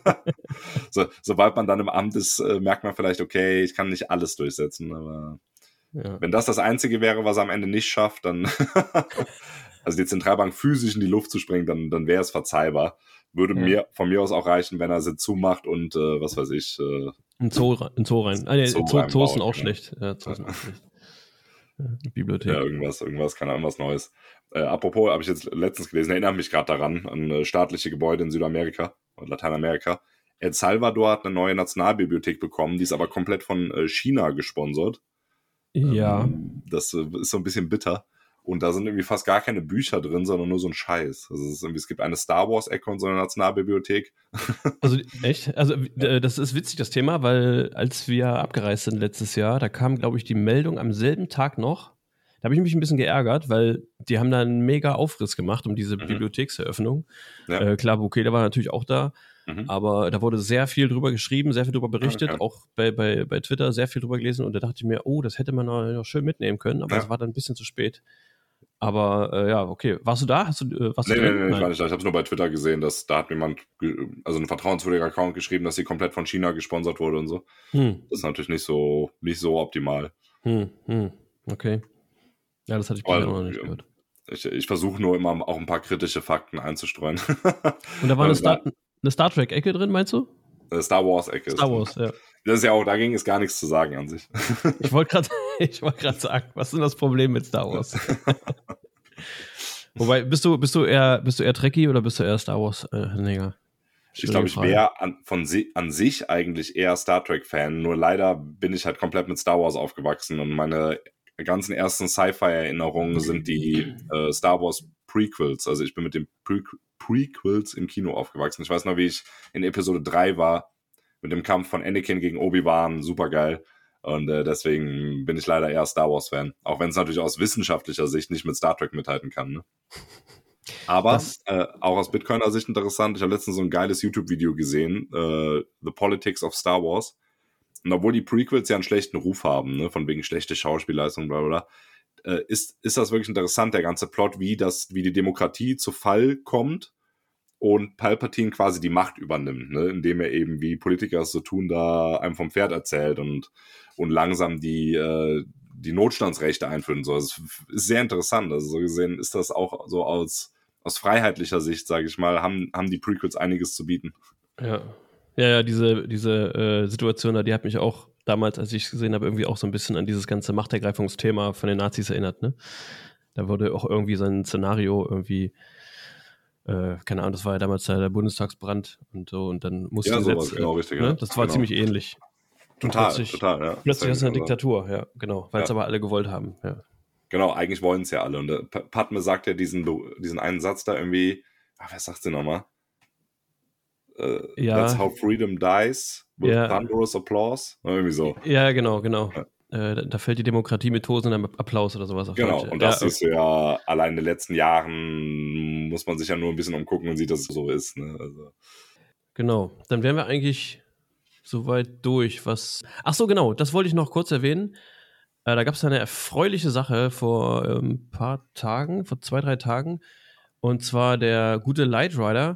[SPEAKER 3] Sobald man dann im Amt ist, merkt man vielleicht, okay, ich kann nicht alles durchsetzen, aber wenn das Einzige wäre, was er am Ende nicht schafft, dann also die Zentralbank physisch in die Luft zu sprengen, dann wäre es verzeihbar. Würde von mir aus auch reichen, wenn er sie zumacht und was weiß ich.
[SPEAKER 2] Ein Zoo rein. Zoos sind auch schlecht. Ja, Zoos sind auch schlecht. Bibliothek.
[SPEAKER 3] Ja, irgendwas, keine Ahnung, was Neues. Apropos, habe ich jetzt letztens gelesen, erinnere mich gerade daran, an staatliche Gebäude in Südamerika und Lateinamerika. El Salvador hat eine neue Nationalbibliothek bekommen, die ist aber komplett von China gesponsert.
[SPEAKER 2] Ja.
[SPEAKER 3] Das ist so ein bisschen bitter. Und da sind irgendwie fast gar keine Bücher drin, sondern nur so ein Scheiß. Also es gibt eine Star Wars-Ecke und so eine Nationalbibliothek.
[SPEAKER 2] Also echt? Also das ist witzig, das Thema, weil als wir abgereist sind letztes Jahr, da kam, glaube ich, die Meldung am selben Tag noch. Da habe ich mich ein bisschen geärgert, weil die haben da einen mega Aufriss gemacht um diese Bibliothekseröffnung. Ja. Klar, Bouquet, der war natürlich auch da. Aber da wurde sehr viel drüber geschrieben, sehr viel drüber berichtet, auch bei Twitter sehr viel drüber gelesen und da dachte ich mir, das hätte man noch schön mitnehmen können, aber es war dann ein bisschen zu spät. Aber okay. Warst du da? Nee,
[SPEAKER 3] ich war nicht da. Ich habe es nur bei Twitter gesehen, dass da hat jemand, also ein vertrauenswürdiger Account geschrieben, dass sie komplett von China gesponsert wurde und so. Das ist natürlich nicht so optimal.
[SPEAKER 2] Okay. Ja, das hatte ich bisher noch nicht gehört.
[SPEAKER 3] Ich versuche nur immer auch ein paar kritische Fakten einzustreuen.
[SPEAKER 2] Und da war eine Star Trek-Ecke drin, meinst du?
[SPEAKER 3] Star Wars-Ecke.
[SPEAKER 2] Star Wars, ja.
[SPEAKER 3] Das ist ja auch, dagegen ist gar nichts zu sagen an sich.
[SPEAKER 2] Ich wollte gerade sagen, was ist denn das Problem mit Star Wars? Wobei, bist du eher Trekkie oder bist du eher Star Wars-Anhänger?
[SPEAKER 3] Ich glaube, ich wäre an sich eigentlich eher Star Trek-Fan, nur leider bin ich halt komplett mit Star Wars aufgewachsen und meine ganzen ersten Sci-Fi-Erinnerungen sind die Star Wars Prequels. Also ich bin mit den Prequels im Kino aufgewachsen. Ich weiß noch, wie ich in Episode 3 war, mit dem Kampf von Anakin gegen Obi-Wan, super geil. Und deswegen bin ich leider eher Star Wars-Fan. Auch wenn es natürlich aus wissenschaftlicher Sicht nicht mit Star Trek mithalten kann. Ne? Aber auch aus Bitcoiner-Sicht interessant. Ich habe letztens so ein geiles YouTube-Video gesehen, The Politics of Star Wars. Und obwohl die Prequels ja einen schlechten Ruf haben, ne, von wegen schlechte Schauspielleistung, bla bla bla, ist das wirklich interessant, der ganze Plot, wie die Demokratie zu Fall kommt und Palpatine quasi die Macht übernimmt, ne, indem er eben, wie Politiker es so tun, da einem vom Pferd erzählt und langsam die Notstandsrechte einführt und so. Das ist sehr interessant. Also so gesehen ist das auch so aus freiheitlicher Sicht, sage ich mal, haben die Prequels einiges zu bieten.
[SPEAKER 2] Ja, diese Situation da, die hat mich auch damals, als ich es gesehen habe, irgendwie auch so ein bisschen an dieses ganze Machtergreifungsthema von den Nazis erinnert, ne? Da wurde auch irgendwie so ein Szenario irgendwie, keine Ahnung, das war ja damals der Bundestagsbrand und so, und dann musste
[SPEAKER 3] ja,
[SPEAKER 2] Gesetz,
[SPEAKER 3] sowas, genau, richtig,
[SPEAKER 2] ne?
[SPEAKER 3] ja.
[SPEAKER 2] Das war ziemlich ähnlich.
[SPEAKER 3] Total, ja.
[SPEAKER 2] Plötzlich hast du eine Diktatur, ja, genau, weil es aber alle gewollt haben, ja.
[SPEAKER 3] Genau, eigentlich wollen es ja alle. Und Padme sagt ja diesen einen Satz da irgendwie, wer sagt denn nochmal? That's how freedom dies, with thunderous applause. Irgendwie so.
[SPEAKER 2] Ja, genau. Ja. Da fällt die Demokratie mit tosendem Applaus oder sowas auf.
[SPEAKER 3] Genau,
[SPEAKER 2] Deutsch.
[SPEAKER 3] und das ist ja allein in den letzten Jahren, muss man sich ja nur ein bisschen umgucken und sieht, dass es so ist. Ne? Also.
[SPEAKER 2] Genau, dann wären wir eigentlich soweit durch. Ach so, genau, das wollte ich noch kurz erwähnen. Da gab es eine erfreuliche Sache vor ein paar Tagen, vor 2-3 Tagen. Und zwar der gute Light Rider.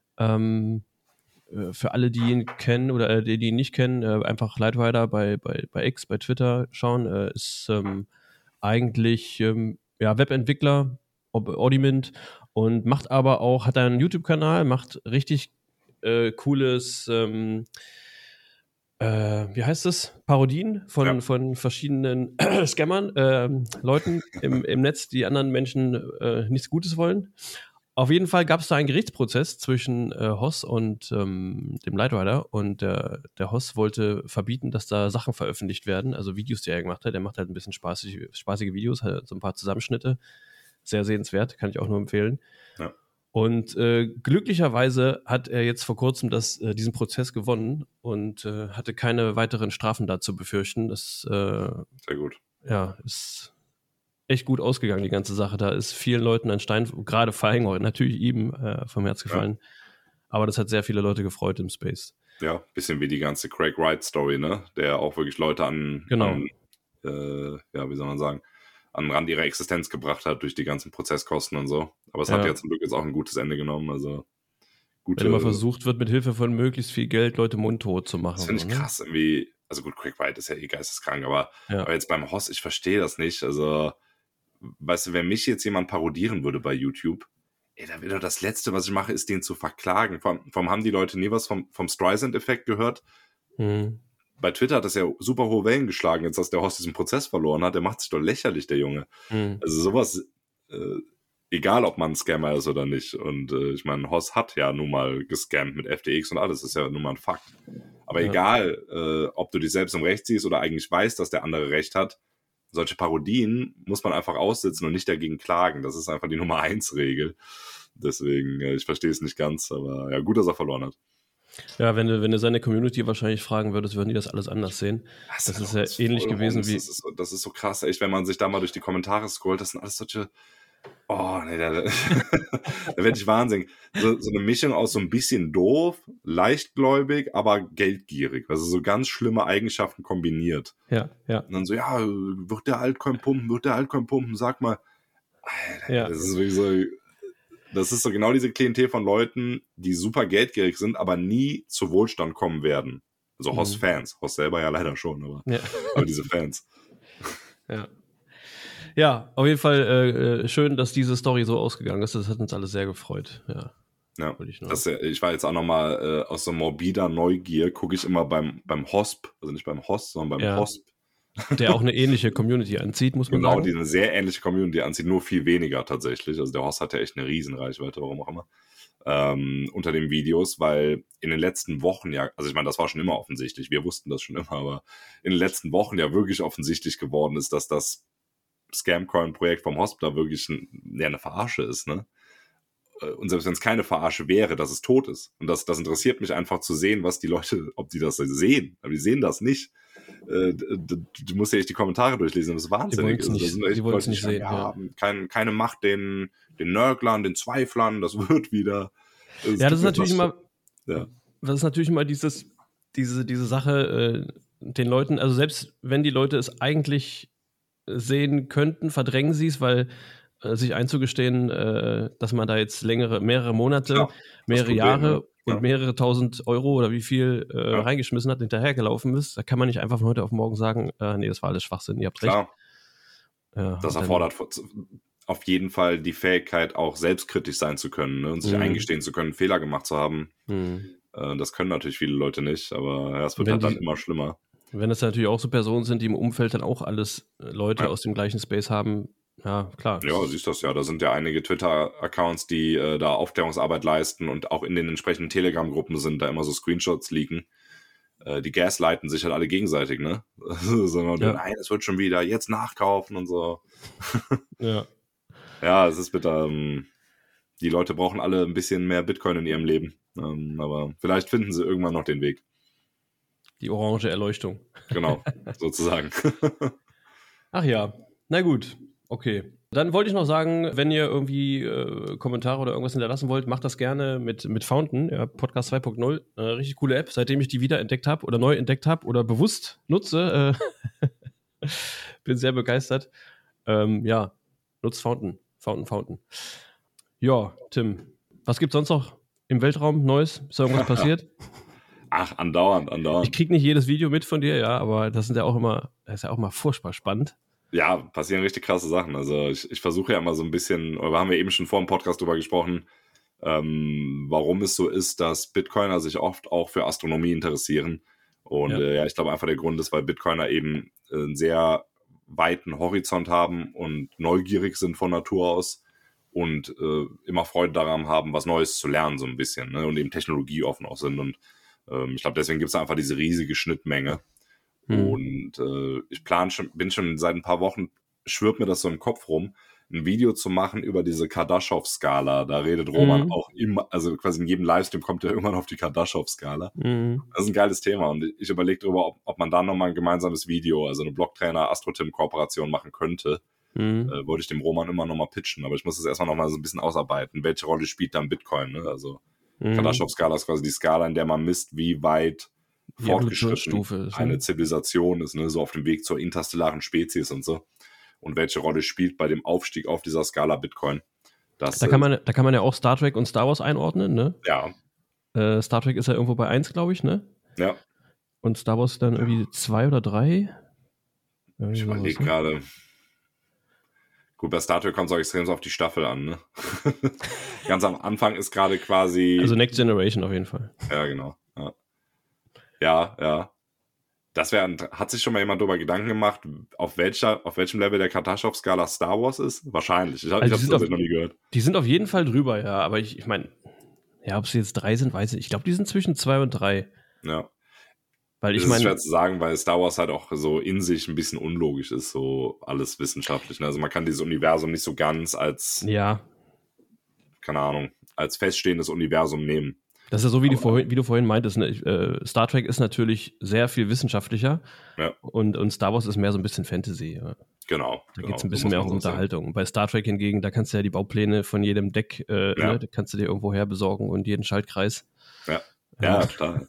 [SPEAKER 2] Für alle, die ihn kennen oder die ihn nicht kennen, einfach Light Rider bei X, bei Twitter schauen. Ist eigentlich Webentwickler, Audiment, und macht aber auch, hat einen YouTube-Kanal, macht richtig cooles wie heißt es? Parodien von verschiedenen Scammern, Leuten im Netz, die anderen Menschen nichts Gutes wollen. Auf jeden Fall gab es da einen Gerichtsprozess zwischen Hoss und dem Light Rider, und der Hoss wollte verbieten, dass da Sachen veröffentlicht werden, also Videos, die er gemacht hat. Er macht halt ein bisschen spaßige Videos, hat so ein paar Zusammenschnitte. Sehr sehenswert, kann ich auch nur empfehlen. Ja. Und glücklicherweise hat er jetzt vor kurzem diesen Prozess gewonnen und hatte keine weiteren Strafen da zu befürchten. Das
[SPEAKER 3] sehr gut.
[SPEAKER 2] Ja, ist echt gut ausgegangen, die ganze Sache. Da ist vielen Leuten ein Stein, gerade Feinger, natürlich ihm vom Herz gefallen. Ja. Aber das hat sehr viele Leute gefreut im Space.
[SPEAKER 3] Ja, bisschen wie die ganze Craig Wright-Story, ne? Der auch wirklich Leute an wie soll man sagen, an den Rand ihrer Existenz gebracht hat durch die ganzen Prozesskosten und so. Aber es hat ja zum Glück jetzt auch ein gutes Ende genommen. Also
[SPEAKER 2] wenn immer versucht wird, mit Hilfe von möglichst viel Geld Leute mundtot zu machen.
[SPEAKER 3] Das finde ich krass. Irgendwie, also gut, Craig Wright ist ja geisteskrank, aber jetzt beim Hoss, ich verstehe das nicht. Also, weißt du, wenn mich jetzt jemand parodieren würde bei YouTube, da wäre doch das Letzte, was ich mache, ist den zu verklagen. Vom haben die Leute nie was vom Streisand-Effekt gehört? Bei Twitter hat das ja super hohe Wellen geschlagen, jetzt dass der Hoss diesen Prozess verloren hat. Der macht sich doch lächerlich, der Junge. Also sowas, egal ob man ein Scammer ist oder nicht. Und ich meine, Hoss hat ja nun mal gescammt mit FTX und alles, ist ja nun mal ein Fakt. Aber egal, ob du dich selbst im Recht siehst oder eigentlich weißt, dass der andere Recht hat, solche Parodien muss man einfach aussitzen und nicht dagegen klagen. Das ist einfach die Nummer 1 Regel. Deswegen, ich verstehe es nicht ganz, aber ja, gut, dass er verloren hat.
[SPEAKER 2] Ja, wenn du seine Community wahrscheinlich fragen würdest, würden die das alles anders sehen. Das ist ja ähnlich gewesen wie...
[SPEAKER 3] Das ist so krass, echt, wenn man sich da mal durch die Kommentare scrollt, das sind alles solche... Oh, nee, da werde ich wahnsinnig. So eine Mischung aus so ein bisschen doof, leichtgläubig, aber geldgierig. Also so ganz schlimme Eigenschaften kombiniert.
[SPEAKER 2] Ja.
[SPEAKER 3] Und dann so, wird der Altcoin pumpen? Sag mal. Alter, das ist wirklich so... Das ist so genau diese Klientel von Leuten, die super geldgierig sind, aber nie zu Wohlstand kommen werden. Also Hoss-Fans. Hoss selber ja leider schon, aber diese Fans.
[SPEAKER 2] Ja, auf jeden Fall schön, dass diese Story so ausgegangen ist. Das hat uns alle sehr gefreut. Ja.
[SPEAKER 3] Ja, ich war jetzt auch nochmal aus so morbider Neugier, gucke ich immer beim HOSP, also nicht beim Host, sondern beim HOSP.
[SPEAKER 2] Der auch eine ähnliche Community anzieht, muss man sagen.
[SPEAKER 3] Genau, die eine sehr ähnliche Community anzieht, nur viel weniger tatsächlich. Also der Host hat ja echt eine Riesenreichweite, warum auch immer, unter den Videos, weil in den letzten Wochen ja, also ich meine, das war schon immer offensichtlich, wir wussten das schon immer, aber in den letzten Wochen ja wirklich offensichtlich geworden ist, dass das Scamcoin-Projekt vom HOSP da wirklich eine Verarsche ist, ne? Und selbst wenn es keine Verarsche wäre, dass es tot ist. Und das interessiert mich einfach zu sehen, was die Leute, ob die das sehen. Aber die sehen das nicht. Du musst ja echt die Kommentare durchlesen, das ist wahnsinnig.
[SPEAKER 2] Die wollen es nicht sehen.
[SPEAKER 3] Ja. Keine Macht den Nörglern, den Zweiflern, das wird wieder.
[SPEAKER 2] Das ist natürlich immer. Ja. Das ist natürlich immer diese Sache, den Leuten, also selbst wenn die Leute es eigentlich sehen könnten, verdrängen sie es, weil sich einzugestehen, dass man da jetzt mehrere Monate, mehrere Jahre und mehrere 1000 Euro oder wie viel reingeschmissen hat, hinterhergelaufen ist, da kann man nicht einfach von heute auf morgen sagen, nee, das war alles Schwachsinn, ihr habt recht.
[SPEAKER 3] Ja, das erfordert auf jeden Fall die Fähigkeit, auch selbstkritisch sein zu können, ne, und sich eingestehen zu können, Fehler gemacht zu haben. Das können natürlich viele Leute nicht, aber es wird halt dann immer schlimmer.
[SPEAKER 2] Wenn es natürlich auch so Personen sind, die im Umfeld dann auch alles Leute aus dem gleichen Space haben, ja, klar.
[SPEAKER 3] Ja, siehst du das ja. Da sind ja einige Twitter-Accounts, die da Aufklärungsarbeit leisten und auch in den entsprechenden Telegram-Gruppen sind da immer so Screenshots leaken. Die gaslighten sich halt alle gegenseitig, ne? Nein, es wird schon wieder, jetzt nachkaufen und so.
[SPEAKER 2] Ja.
[SPEAKER 3] Ja, es ist bitter. Die Leute brauchen alle ein bisschen mehr Bitcoin in ihrem Leben. Aber vielleicht finden sie irgendwann noch den Weg.
[SPEAKER 2] Die orange Erleuchtung.
[SPEAKER 3] Genau, sozusagen.
[SPEAKER 2] Ach ja, na gut. Okay. Dann wollte ich noch sagen, wenn ihr irgendwie Kommentare oder irgendwas hinterlassen wollt, macht das gerne mit Fountain, ja, Podcast 2.0. Richtig coole App, seitdem ich die wieder entdeckt habe oder neu entdeckt habe oder bewusst nutze. Bin sehr begeistert. Nutzt Fountain. Fountain. Ja, Tim, was gibt's sonst noch im Weltraum Neues? Ist da irgendwas passiert?
[SPEAKER 3] Ach, andauernd.
[SPEAKER 2] Ich krieg nicht jedes Video mit von dir, ja, aber das ist ja auch immer furchtbar spannend.
[SPEAKER 3] Ja, passieren richtig krasse Sachen. Also ich versuche ja immer so ein bisschen, oder haben wir eben schon vor dem Podcast drüber gesprochen, warum es so ist, dass Bitcoiner sich oft auch für Astronomie interessieren. Und ich glaube einfach der Grund ist, weil Bitcoiner eben einen sehr weiten Horizont haben und neugierig sind von Natur aus und immer Freude daran haben, was Neues zu lernen so ein bisschen, ne? Und eben technologieoffen auch sind. Und ich glaube, deswegen gibt es einfach diese riesige Schnittmenge. Und ich bin schon seit ein paar Wochen, schwirrt mir das so im Kopf rum, ein Video zu machen über diese Kardaschow-Skala. Da redet Roman auch immer, also quasi in jedem Livestream kommt er irgendwann auf die Kardaschow-Skala. Das ist ein geiles Thema und ich überlege darüber, ob man da nochmal ein gemeinsames Video, also eine Blocktrainer-Astrotim-Kooperation machen könnte. Wollte ich dem Roman immer nochmal pitchen, aber ich muss das erstmal nochmal so ein bisschen ausarbeiten. Welche Rolle spielt dann Bitcoin? Ne? Also Kardaschow-Skala ist quasi die Skala, in der man misst, wie weit fortgeschritten eine Zivilisation ist, ne? So auf dem Weg zur interstellaren Spezies und so. Und welche Rolle spielt bei dem Aufstieg auf dieser Skala Bitcoin? Da kann man ja auch Star Trek und Star Wars einordnen, ne?
[SPEAKER 2] Ja. Star Trek ist ja irgendwo bei 1, glaube ich, ne?
[SPEAKER 3] Ja.
[SPEAKER 2] Und Star Wars dann irgendwie 2 oder 3?
[SPEAKER 3] Ich überlege gerade. Gut, bei Star Trek kommt es auch extrem so auf die Staffel an, ne? Ganz am Anfang ist gerade quasi...
[SPEAKER 2] Also Next Generation auf jeden Fall.
[SPEAKER 3] Ja, genau. Ja. Hat sich schon mal jemand darüber Gedanken gemacht, auf welchem Level der Kardaschow-Skala Star Wars ist? Wahrscheinlich. Ich habe das noch nie gehört.
[SPEAKER 2] Die sind auf jeden Fall drüber, ja. Aber ich meine, ja, ob sie jetzt 3 sind, weiß ich. Ich glaube, die sind zwischen 2 und 3.
[SPEAKER 3] Ja.
[SPEAKER 2] Weil
[SPEAKER 3] das ist schwer zu sagen, weil Star Wars halt auch so in sich ein bisschen unlogisch ist, so alles wissenschaftlich. Ne? Also man kann dieses Universum nicht so ganz als, keine Ahnung, als feststehendes Universum nehmen.
[SPEAKER 2] Das ist ja so, wie du vorhin meintest. Ne? Star Trek ist natürlich sehr viel wissenschaftlicher und Star Wars ist mehr so ein bisschen Fantasy. Ja.
[SPEAKER 3] Genau.
[SPEAKER 2] Da geht es ein bisschen mehr um Unterhaltung. Bei Star Trek hingegen, da kannst du ja die Baupläne von jedem Deck, ne? Kannst du dir irgendwo her besorgen und jeden Schaltkreis.
[SPEAKER 3] Ja, klar.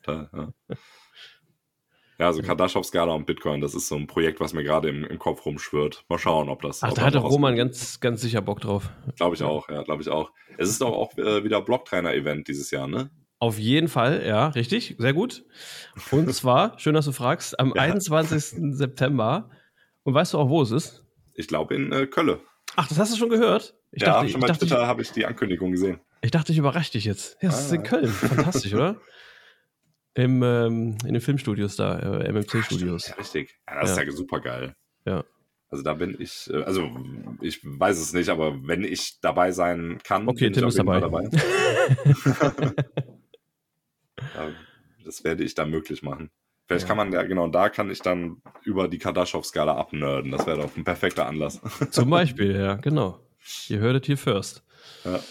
[SPEAKER 3] Ja, also Kardaschow-Skala und Bitcoin, das ist so ein Projekt, was mir gerade im Kopf rumschwirrt. Mal schauen, ob das...
[SPEAKER 2] Ach, da hat der Roman ganz sicher Bock drauf.
[SPEAKER 3] Glaube ich auch. Es ist doch auch wieder Blocktrainer-Event dieses Jahr, ne?
[SPEAKER 2] Auf jeden Fall, ja, richtig, sehr gut. Und zwar, schön, dass du fragst, am 21. September. Und weißt du auch, wo es ist?
[SPEAKER 3] Ich glaube in Kölle.
[SPEAKER 2] Ach, das hast du schon gehört?
[SPEAKER 3] Schon bei Twitter habe ich die Ankündigung gesehen.
[SPEAKER 2] Ich dachte, ich überrasche dich jetzt. Ja, das ist in Köln. Fantastisch, oder? In den Filmstudios da, MMC-Studios.
[SPEAKER 3] Ja, richtig. Ja, das ist ja super geil.
[SPEAKER 2] Ja.
[SPEAKER 3] Also da bin ich, also ich weiß es nicht, aber wenn ich dabei sein kann,
[SPEAKER 2] okay,
[SPEAKER 3] bin
[SPEAKER 2] Tim
[SPEAKER 3] ich
[SPEAKER 2] ist
[SPEAKER 3] auf jeden Fall dabei. Das werde ich dann möglich machen. Vielleicht kann man, ja genau, da kann ich dann über die Kardaschow-Skala abnerden. Das wäre doch ein perfekter Anlass.
[SPEAKER 2] Zum Beispiel, ja, genau. Ihr hörtet hier first.
[SPEAKER 3] Ja.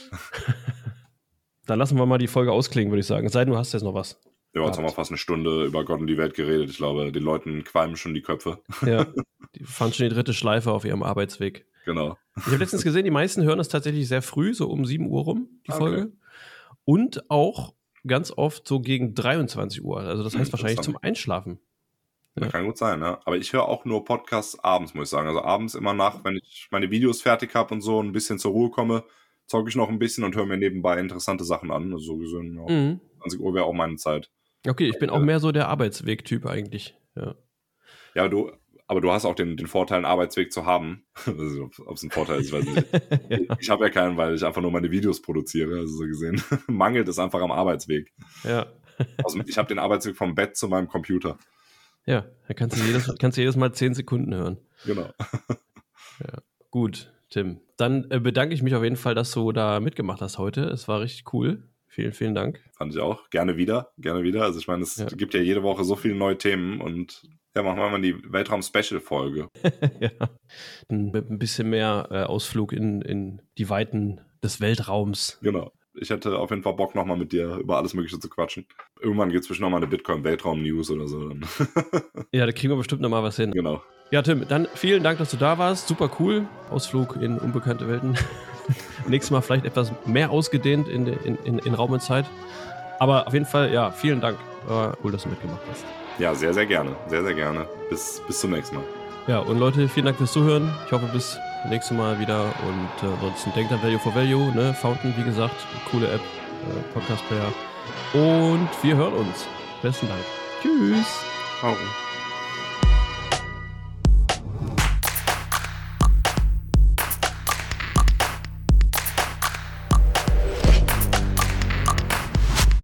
[SPEAKER 2] Dann lassen wir mal die Folge ausklingen, würde ich sagen. Es sei denn, du hast jetzt noch was.
[SPEAKER 3] Ja, jetzt haben wir fast eine Stunde über Gott und die Welt geredet. Ich glaube, den Leuten qualmen schon die Köpfe.
[SPEAKER 2] Ja, die fahren schon die 3. Schleife auf ihrem Arbeitsweg.
[SPEAKER 3] Genau.
[SPEAKER 2] Ich habe letztens gesehen, die meisten hören das tatsächlich sehr früh, so um 7 Uhr rum, die Folge. Und auch ganz oft so gegen 23 Uhr. Also das heißt wahrscheinlich zum Einschlafen.
[SPEAKER 3] Ja. Kann gut sein, ja. Aber ich höre auch nur Podcasts abends, muss ich sagen. Also abends immer wenn ich meine Videos fertig habe und so ein bisschen zur Ruhe komme, zocke ich noch ein bisschen und höre mir nebenbei interessante Sachen an. Also so gesehen, ja. 20 Uhr wäre auch meine Zeit.
[SPEAKER 2] Okay, ich bin auch mehr so der Arbeitsweg-Typ eigentlich.
[SPEAKER 3] Ja, aber du hast auch den Vorteil, einen Arbeitsweg zu haben. Also, ob es ein Vorteil ist, weiß ich nicht. Ja. Ich habe ja keinen, weil ich einfach nur meine Videos produziere. Also so gesehen mangelt es einfach am Arbeitsweg.
[SPEAKER 2] Ja.
[SPEAKER 3] Also ich habe den Arbeitsweg vom Bett zu meinem Computer.
[SPEAKER 2] Ja, da kannst du jedes Mal 10 Sekunden hören.
[SPEAKER 3] Genau.
[SPEAKER 2] Ja. Gut, Tim. Dann bedanke ich mich auf jeden Fall, dass du da mitgemacht hast heute. Es war richtig cool. Vielen, vielen Dank.
[SPEAKER 3] Fand ich auch. Gerne wieder. Also ich meine, es gibt ja jede Woche so viele neue Themen und ja, machen wir mal die Weltraum-Special-Folge.
[SPEAKER 2] Ja, mit ein bisschen mehr Ausflug in die Weiten des Weltraums.
[SPEAKER 3] Genau. Ich hätte auf jeden Fall Bock, nochmal mit dir über alles Mögliche zu quatschen. Irgendwann gibt es bestimmt nochmal eine Bitcoin-Weltraum-News oder so.
[SPEAKER 2] Ja, da kriegen wir bestimmt nochmal was hin.
[SPEAKER 3] Genau.
[SPEAKER 2] Ja, Tim, dann vielen Dank, dass du da warst. Super cool. Ausflug in unbekannte Welten. Nächstes Mal vielleicht etwas mehr ausgedehnt in Raum und Zeit. Aber auf jeden Fall, ja, vielen Dank. Cool, dass du mitgemacht hast.
[SPEAKER 3] Ja, sehr, sehr gerne. Sehr, sehr gerne. Bis zum nächsten Mal.
[SPEAKER 2] Ja, und Leute, vielen Dank fürs Zuhören. Ich hoffe, bis nächstes Mal wieder. Und ansonsten denkt an Value for Value, ne? Fountain, wie gesagt, coole App, Podcast-Player. Und wir hören uns. Besten Dank. Tschüss.
[SPEAKER 3] Ciao.